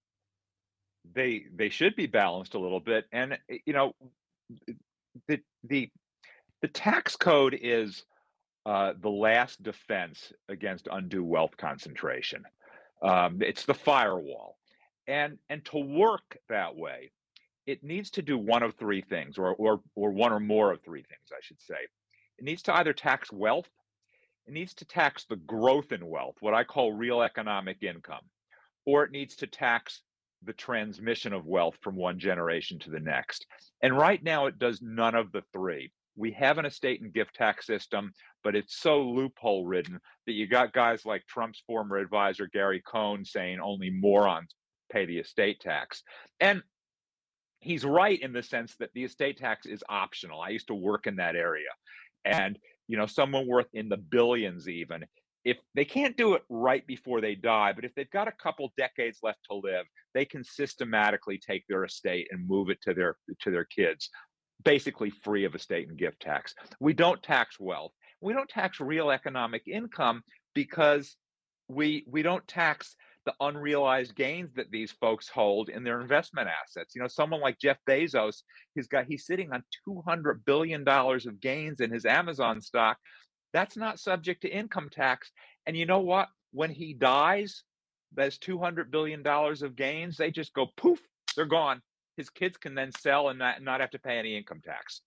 They they should be balanced a little bit, and you know, the the the tax code is uh, the last defense against undue wealth concentration. Um, it's the firewall, and and to work that way, it needs to do one of three things, or, or, or one or more of three things, I should say. It needs to either tax wealth, it needs to tax the growth in wealth, what I call real economic income, or it needs to tax the transmission of wealth from one generation to the next. And right now, it does none of the three. We have an estate and gift tax system, but it's so loophole ridden that you got guys like Trump's former advisor, Gary Cohn, saying only morons pay the estate tax. And he's right in the sense that the estate tax is optional. I used to work in that area. And, you know, someone worth in the billions even, if they can't do it right before they die, but if they've got a couple decades left to live, they can systematically take their estate and move it to their to their kids, basically free of estate and gift tax. We don't tax wealth. We don't tax real economic income because we we don't tax the unrealized gains that these folks hold in their investment assets. You know, someone like Jeff Bezos, he's got he's sitting on two hundred billion dollars of gains in his Amazon stock. That's not subject to income tax. And you know what? When he dies, those two hundred billion dollars of gains, they just go poof, they're gone. His kids can then sell and not, not have to pay any income tax.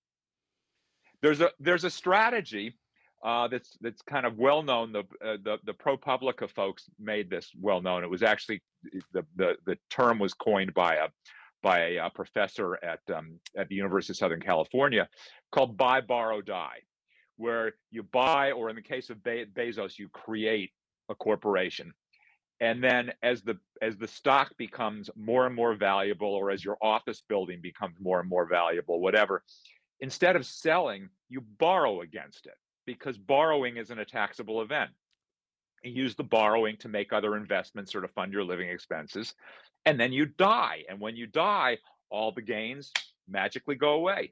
There's a there's a strategy uh, that's that's kind of well known. The uh, the the ProPublica folks made this well known. It was actually the the the term was coined by a by a, a professor at um, at the University of Southern California called buy, borrow, die, where you buy, or in the case of Be- Bezos, you create a corporation. And then as the as the stock becomes more and more valuable, or as your office building becomes more and more valuable, whatever, instead of selling, you borrow against it, because borrowing isn't a taxable event. You use the borrowing to make other investments or to fund your living expenses. And then you die. And when you die, all the gains magically go away.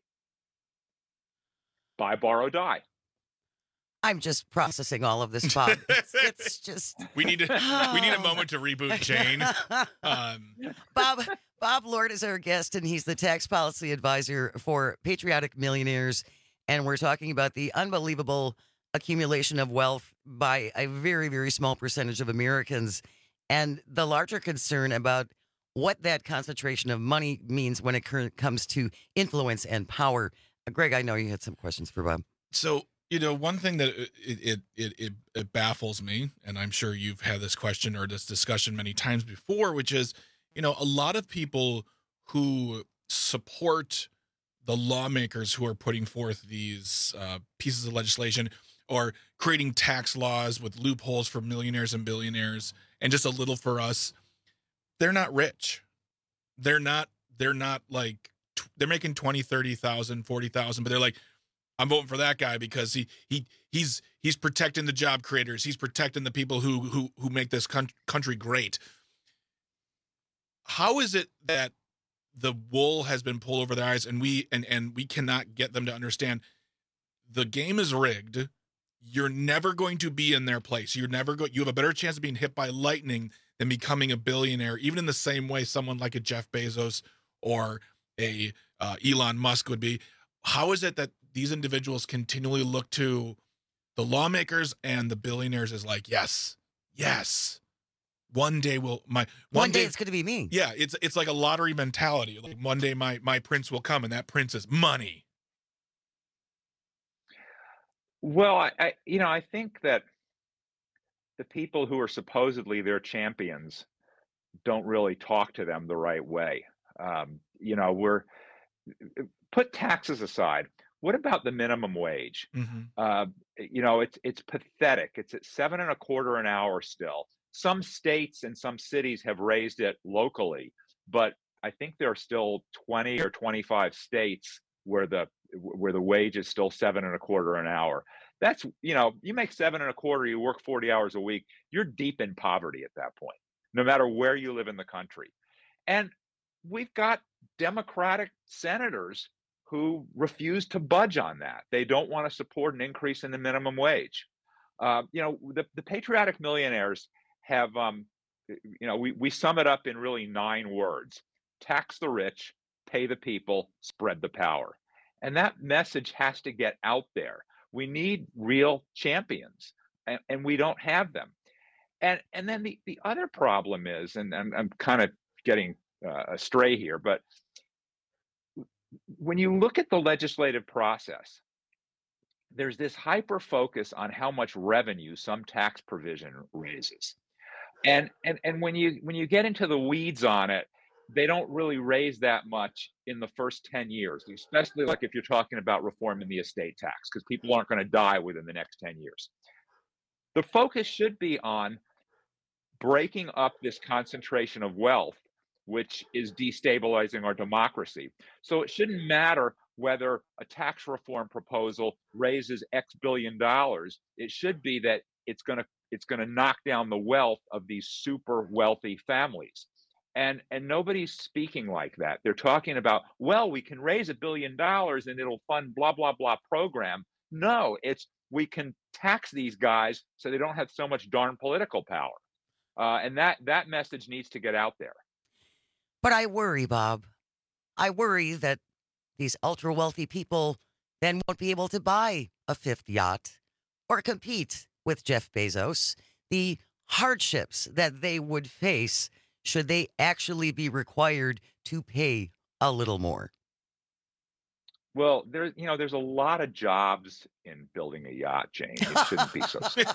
Buy, borrow, die. I'm just processing all of this, Bob. It's, it's just we need to we need a moment to reboot Jane. Um, Bob Bob Lord is our guest, and he's the tax policy advisor for Patriotic Millionaires. And we're talking about the unbelievable accumulation of wealth by a very, very small percentage of Americans, and the larger concern about what that concentration of money means when it comes to influence and power. Uh, Greg, I know you had some questions for Bob. So. You know, one thing that it, it it it it baffles me, and I'm sure you've had this question or this discussion many times before, which is, you know, a lot of people who support the lawmakers who are putting forth these uh, pieces of legislation or creating tax laws with loopholes for millionaires and billionaires and just a little for us, they're not rich. They're not, they're not like, they're making twenty, thirty thousand, forty thousand, but they're like, I'm voting for that guy because he he he's he's protecting the job creators. He's protecting the people who who who make this country great. How is it that the wool has been pulled over their eyes, and we and and we cannot get them to understand the game is rigged? You're never going to be in their place. You're never going. You have a better chance of being hit by lightning than becoming a billionaire, even in the same way someone like a Jeff Bezos or a uh, Elon Musk would be. How is it that these individuals continually look to the lawmakers and the billionaires as like, yes, yes, one day will my one, one day, day it's going to be me. Yeah, it's it's like a lottery mentality. Like one day my my prince will come, and that prince is money. Well, I, I you know I think that the people who are supposedly their champions don't really talk to them the right way. Um, you know, we're put taxes aside. What about the minimum wage? Mm-hmm. Uh, you know, it's it's pathetic. It's at seven and a quarter an hour still. Some states and some cities have raised it locally, but I think there are still twenty or twenty-five states where the where the wage is still seven and a quarter an hour. That's, you know, you make seven and a quarter, you work forty hours a week, you're deep in poverty at that point, no matter where you live in the country. And we've got Democratic senators who refuse to budge on that. They don't want to support an increase in the minimum wage. Uh, you know, the, the patriotic millionaires have, um, you know, we, we sum it up in really nine words: tax the rich, pay the people, spread the power. And that message has to get out there. We need real champions, and, and we don't have them. And and then the, the other problem is, and, and I'm kind of getting uh, astray here, but when you look at the legislative process, there's this hyper focus on how much revenue some tax provision raises. And and and when you when you get into the weeds on it, they don't really raise that much in the first ten years, especially like if you're talking about reforming the estate tax, because people aren't going to die within the next ten years. The focus should be on breaking up this concentration of wealth, which is destabilizing our democracy. So it shouldn't matter whether a tax reform proposal raises X billion dollars. It should be that it's going to it's going to knock down the wealth of these super wealthy families. And and nobody's speaking like that. They're talking about, well, we can raise a billion dollars and it'll fund blah, blah, blah program. No, it's we can tax these guys so they don't have so much darn political power. Uh, and that that message needs to get out there. But I worry, Bob. I worry that these ultra wealthy people then won't be able to buy a fifth yacht or compete with Jeff Bezos. The hardships that they would face should they actually be required to pay a little more. Well, there's you know there's a lot of jobs in building a yacht, Jane. It shouldn't be so simple.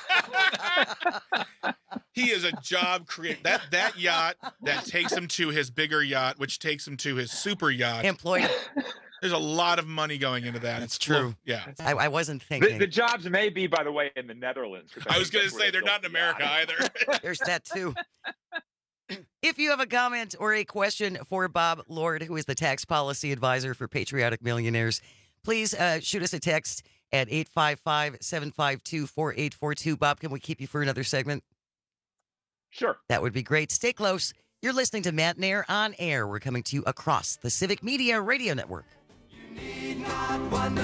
He is a job creator. That that yacht that takes him to his bigger yacht, which takes him to his super yacht. Employed. There's a lot of money going into that. That's it's true. Yeah. I, I wasn't thinking. The, the jobs may be, by the way, in the Netherlands. I, I was going to say they're not in America either. There's that too. If you have a comment or a question for Bob Lord, who is the tax policy advisor for Patriotic Millionaires, please uh, shoot us a text at eight five five, seven five two, four eight four two. Bob, can we keep you for another segment? Sure. That would be great. Stay close. You're listening to Matt Nair on Air. We're coming to you across the Civic Media Radio Network. You need not wonder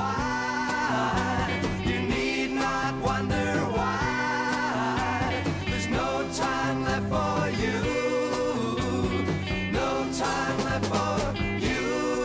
why. You need not wonder why. There's no time left for you. No time left for you.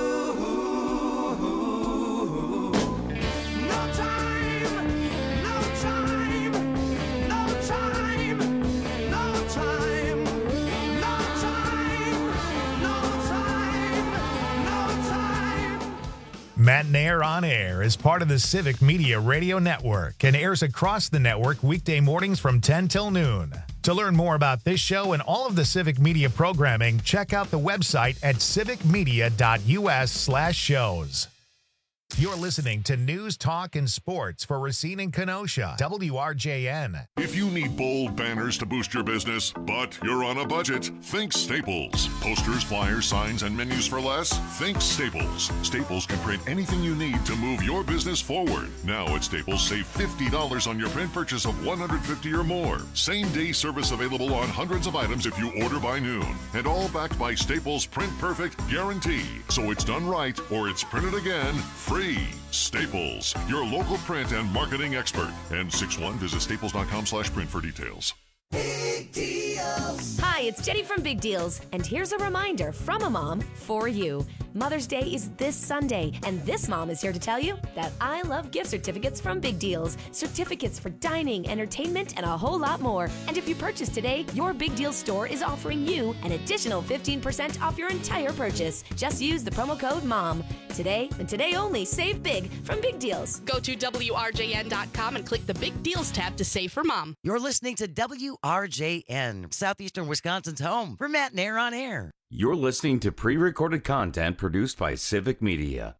No time. No time. No time. No time. No time. No time. No time. Matt Nair on Air is part of the Civic Media Radio Network and airs across the network weekday mornings from ten till noon. To learn more about this show and all of the Civic Media programming, check out the website at civicmedia.us slash shows. You're listening to News, Talk, and Sports for Racine and Kenosha, W R J N. If you need bold banners to boost your business, but you're on a budget, think Staples. Posters, flyers, signs, and menus for less? Think Staples. Staples can print anything you need to move your business forward. Now at Staples, save fifty dollars on your print purchase of one hundred fifty dollars or more. Same-day service available on hundreds of items if you order by noon. And all backed by Staples' Print Perfect guarantee. So it's done right or it's printed again free. Staples, your local print and marketing expert. And six one, visit staples dot com slash print for details. Big Deals. Hi, it's Jenny from Big Deals, and here's a reminder from a mom for you. Mother's Day is this Sunday, and this mom is here to tell you that I love gift certificates from Big Deals. Certificates for dining, entertainment, and a whole lot more. And if you purchase today, your Big Deals store is offering you an additional fifteen percent off your entire purchase. Just use the promo code MOM. Today, and today only, save big from Big Deals. Go to W R J N dot com and click the Big Deals tab to save for Mom. You're listening to W R J N, Southeastern Wisconsin's home for Matt Nair on Air. You're listening to pre-recorded content produced by Civic Media.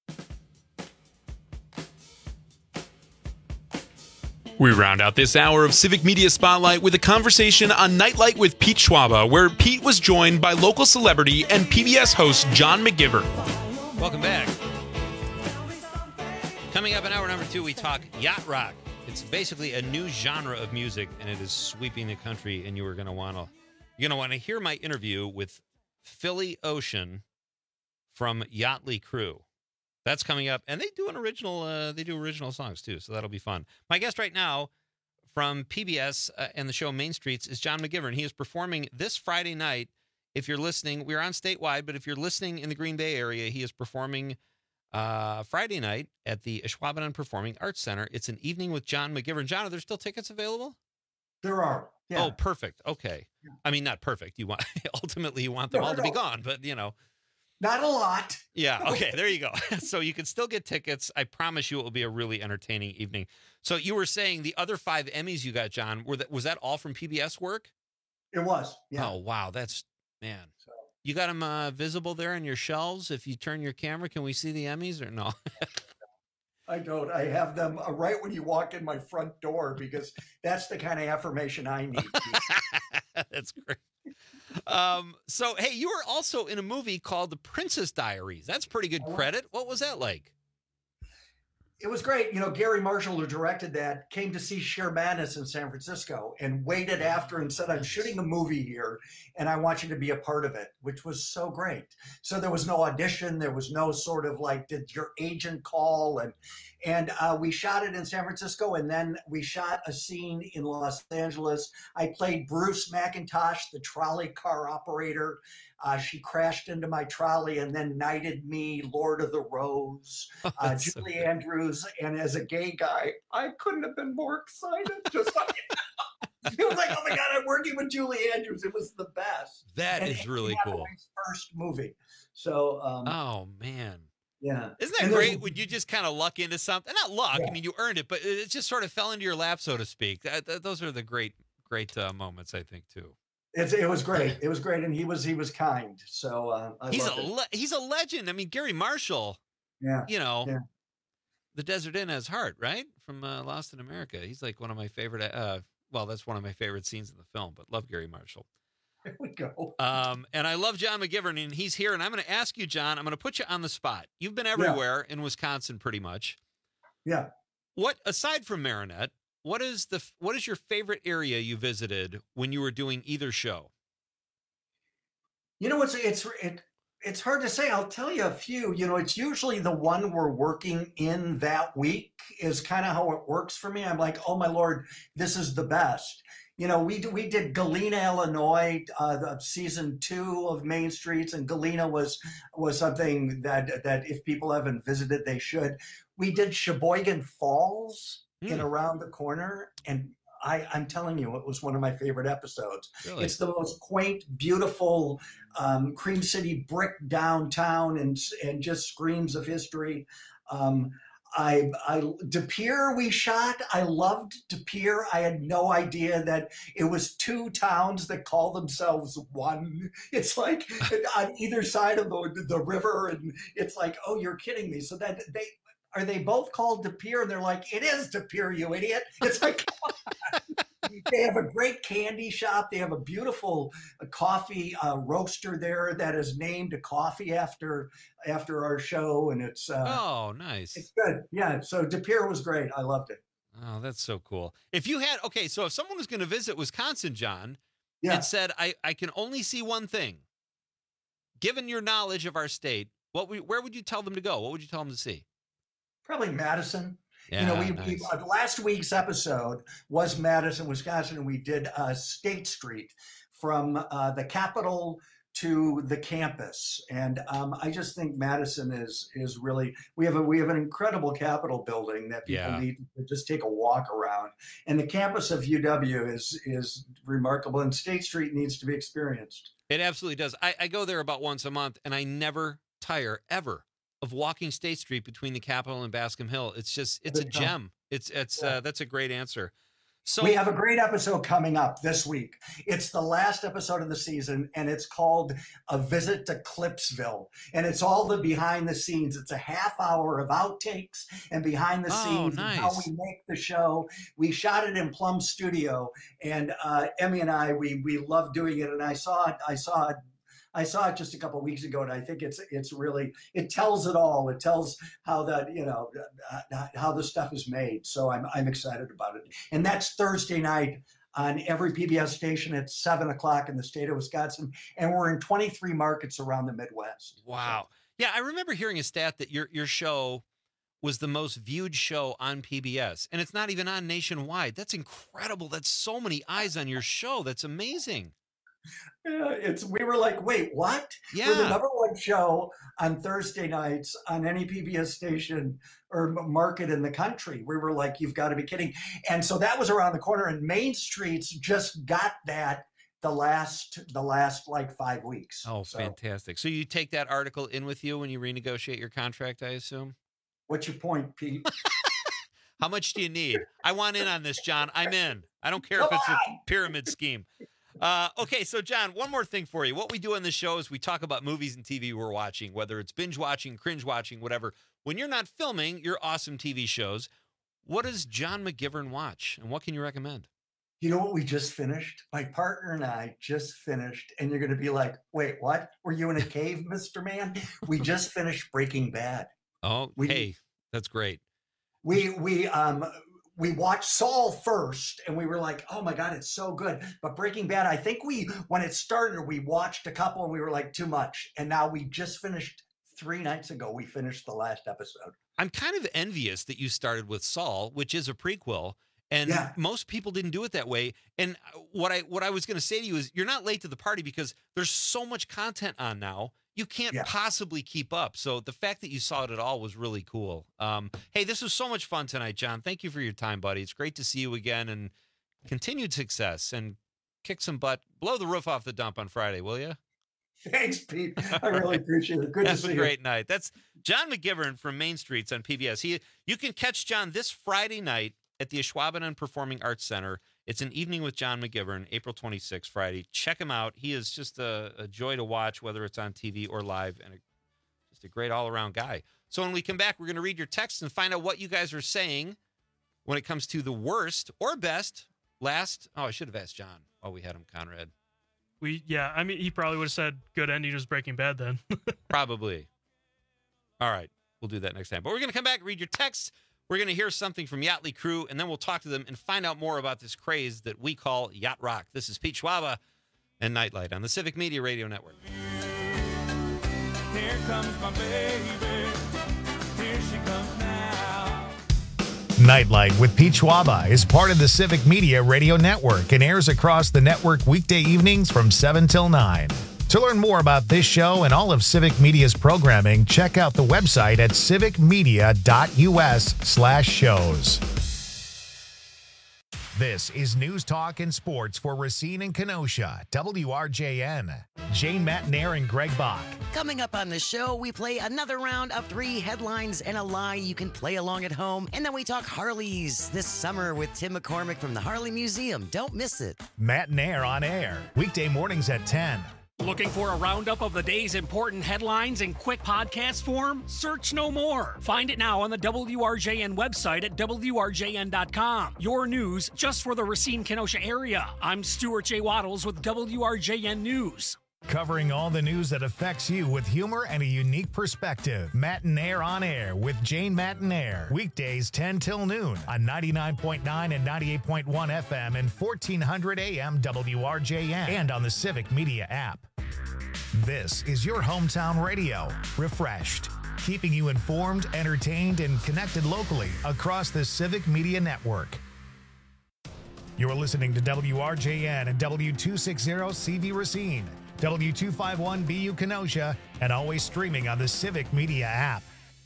We round out this hour of Civic Media Spotlight with a conversation on Nightlight with Pete Schwaba, where Pete was joined by local celebrity and P B S host John McGivern. Welcome back. Coming up in hour number two, we talk yacht rock. It's basically a new genre of music, and it is sweeping the country. And you are going to want to, you're going to want to hear my interview with Philly Ocean from Yachtly Crew. That's coming up, and they do an original. Uh, they do original songs too, so that'll be fun. My guest right now from P B S uh, and the show Main Streets is John McGivern. He is performing this Friday night. If you're listening, we're on statewide, but if you're listening in the Green Bay area, he is performing uh, Friday night at the Ashwaubenon Performing Arts Center. It's an evening with John McGivern. John, are there still tickets available? There are. Yeah. Oh, perfect. Okay. Yeah. I mean, not perfect. You want ultimately you want them no, all no. to be gone, but you know. Not a lot. Yeah. Okay. There you go. So you can still get tickets. I promise you it will be a really entertaining evening. So you were saying the other five Emmys you got, John, were that, was that all from P B S work? It was. Yeah. Oh, wow. That's, man. You got them uh, visible there on your shelves? If you turn your camera, can we see the Emmys or no? I don't. I have them uh, right when you walk in my front door because that's the kind of affirmation I need. That's great. Um, so, hey, you were also in a movie called The Princess Diaries. That's pretty good credit. What was that like? It was great. You know, Gary Marshall, who directed that, came to see Cher Madness in San Francisco and waited after and said, I'm shooting a movie here and I want you to be a part of it, which was so great. So there was no audition. There was no sort of like, did your agent call? And and uh, we shot it in San Francisco, and then we shot a scene in Los Angeles. I played Bruce McIntosh, the trolley car operator. Uh, she crashed into my trolley and then knighted me Lord of the Rose, uh, Julie so Andrews. And as a gay guy, I couldn't have been more excited. Just like, it was like, oh my God, I'm working with Julie Andrews. It was the best. That and is really cool. First movie. So, um, oh man. Yeah. Isn't that great when you just kind of luck into something? Not luck. Yeah. I mean, you earned it, but it just sort of fell into your lap, so to speak. That, that, those are the great, great uh, moments, I think, too. It's, it was great. It was great, and he was he was kind. So uh, I he's a it. le- he's a legend. I mean, Gary Marshall. Yeah. You know, yeah. The Desert Inn Has Heart, right? From uh, Lost in America. He's like one of my favorite. Uh, well, that's one of my favorite scenes in the film. But love Gary Marshall. There we go. Um, and I love John McGivern, and he's here. And I'm going to ask you, John. I'm going to put you on the spot. You've been everywhere yeah. in Wisconsin, pretty much. Yeah. What aside from Marinette? What is the what is your favorite area you visited when you were doing either show? You know, it's it's it, it's hard to say. I'll tell you a few. You know, it's usually the one we're working in that week is kind of how it works for me. I'm like, oh my Lord, this is the best. You know, we we did Galena, Illinois, uh, the season two of Main Streets, and Galena was was something that that if people haven't visited, they should. We did Sheboygan Falls mm. in Around the Corner, and I, I'm telling you, it was one of my favorite episodes. Really? It's the most quaint, beautiful um, Cream City brick downtown, and and just screams of history. Um, I, I, De Pere we shot. I loved De Pere. I had no idea that it was two towns that call themselves one. It's like on either side of the, the river, and it's like, oh, you're kidding me. So that they are they both called De Pere, and they're like, it is De Pere, you idiot. It's like, come on. They have a great candy shop. They have a beautiful uh, coffee uh, roaster there that is named a coffee after after our show, and it's uh, oh nice. It's good, yeah. So De Pere was great. I loved it. Oh, that's so cool. If you had okay, so if someone was going to visit Wisconsin, John, yeah. and said, I I can only see one thing. Given your knowledge of our state, what we, where would you tell them to go? What would you tell them to see? Probably Madison. Yeah, you know, we, nice. we uh, last week's episode was Madison, Wisconsin, and we did uh, State Street from uh, the Capitol to the campus, and um, I just think Madison is is really we have a we have an incredible Capitol building that people Yeah. need to just take a walk around, and the campus of U W is is remarkable, and State Street needs to be experienced. It absolutely does. I, I go there about once a month, and I never tire ever of walking State Street between the Capitol and Bascom Hill. It's just, it's a gem. It's, it's, Yeah. uh, that's a great answer. So we have a great episode coming up this week. It's the last episode of the season, and it's called A Visit to Clipsville. And it's all the behind the scenes. It's a half hour of outtakes and behind the Oh, scenes nice. and how we make the show. We shot it in Plum Studio, and uh, Emmy and I, we we love doing it. And I saw it. I saw it. I saw it just a couple of weeks ago, and I think it's it's really it tells it all. It tells how that you know uh, how the stuff is made. So I'm I'm excited about it, and that's Thursday night on every P B S station at seven o'clock in the state of Wisconsin, and we're in twenty-three markets around the Midwest. Wow. Yeah, I remember hearing a stat that your your show was the most viewed show on P B S, and it's not even on nationwide. That's incredible. That's so many eyes on your show. That's amazing. Yeah, it's we were like, wait, what? Yeah. We're the number one show on Thursday nights on any P B S station or m- market in the country. We were like, you've got to be kidding. And so that was around the corner, and Main Streets just got that the last the last like five weeks. Oh, So fantastic. So you take that article in with you when you renegotiate your contract, I assume? what's your point, Pete? How much do you need? I want in on this, John. I'm in. I don't care if Come it's a pyramid scheme. Uh, okay, so John, one more thing for you. What we do on this show is we talk about movies and T V we're watching, whether it's binge watching, cringe watching, whatever. When you're not filming your awesome T V shows, what does John McGivern watch, and what can you recommend? You know what we just finished? My partner and I just finished, and you're going to be like, wait, what? Were you in a cave, Mister Man? We just finished Breaking Bad. Oh, We- hey, that's great. We we um we watched Saul first, and we were like, oh my God, it's so good. But Breaking Bad, I think we when it started, we watched a couple, and we were like, too much. And now we just finished three nights ago. We finished the last episode. I'm kind of envious that you started with Saul, which is a prequel, and Yeah. most people didn't do it that way. And what I what I was going to say to you is, you're not late to the party because there's so much content on now. You can't Yeah. possibly keep up. So the fact that you saw it at all was really cool. Um, hey, this was so much fun tonight, John. Thank you for your time, buddy. It's great to see you again, and continued success, and kick some butt. Blow the roof off the dump on Friday, will you? Thanks, Pete. I really appreciate it. Good to Have see a you. great night. That's John McGivern from Main Streets on P B S. He, you can catch John this Friday night at the Ashwaubenon Performing Arts Center. It's an evening with John McGivern, April twenty-sixth, Friday. Check him out. He is just a, a joy to watch, whether it's on T V or live, and a, just a great all-around guy. So when we come back, we're going to read your texts and find out what you guys are saying when it comes to the worst or best last. Oh, I should have asked John while we had him, Conrad. We yeah, I mean, he probably would have said good ending was Breaking Bad then. Probably. All right. We'll do that next time. But we're going to come back, read your texts. We're going to hear something from Yachtly Crew, and then we'll talk to them and find out more about this craze that we call Yacht Rock. This is Pete Schwaba and Nightlight on the Civic Media Radio Network. Here comes my baby. Here she comes now. Nightlight with Pete Schwaba is part of the Civic Media Radio Network and airs across the network weekday evenings from seven till nine. To learn more about this show and all of Civic Media's programming, check out the website at civicmedia.us slash shows. This is News Talk and Sports for Racine and Kenosha, W R J N. Jane Matnair and Greg Bach. Coming up on the show, we play another round of three headlines and a lie. You can play along at home. And then we talk Harleys this summer with Tim McCormick from the Harley Museum. Don't miss it. Matnair on air, weekday mornings at ten. Looking for a roundup of the day's important headlines in quick podcast form? Search no more. Find it now on the W R J N website at W R J N dot com. Your news just for the Racine-Kenosha area. I'm Stuart J. Waddles with W R J N News. Covering all the news that affects you with humor and a unique perspective. Matnair on air with Jane Matnair. Weekdays ten till noon on ninety-nine point nine and ninety-eight point one F M and fourteen hundred A M W R J N and on the Civic Media app. This is your hometown radio, refreshed, keeping you informed, entertained, and connected locally across the Civic Media Network. You're listening to W R J N and W two sixty C V Racine, W two fifty-one B U Kenosha, and always streaming on the Civic Media app.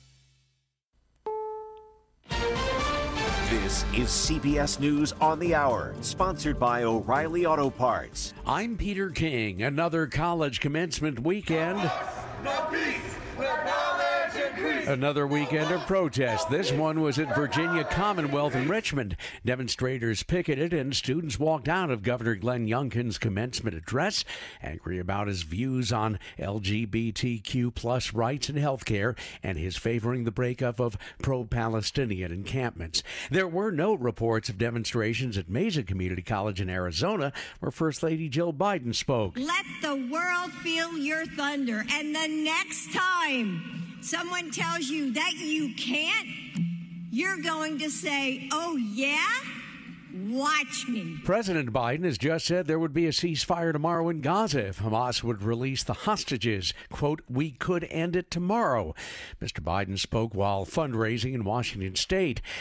This is C B S News on the Hour, sponsored by O'Reilly Auto Parts. I'm Peter King. Another college commencement weekend. No peace, no knowledge, and Another weekend of protest. This one was at Virginia Commonwealth in Richmond. Demonstrators picketed and students walked out of Governor Glenn Youngkin's commencement address, angry about his views on L G B T Q plus rights and health care and his favoring the breakup of pro-Palestinian encampments. There were no reports of demonstrations at Mesa Community College in Arizona, where First Lady Jill Biden spoke. Let the world feel your thunder, and the next time someone tells you that you can't, you're going to say, oh, yeah? Watch me. President Biden has just said there would be a ceasefire tomorrow in Gaza if Hamas would release the hostages. Quote, we could end it tomorrow. Mister Biden spoke while fundraising in Washington State.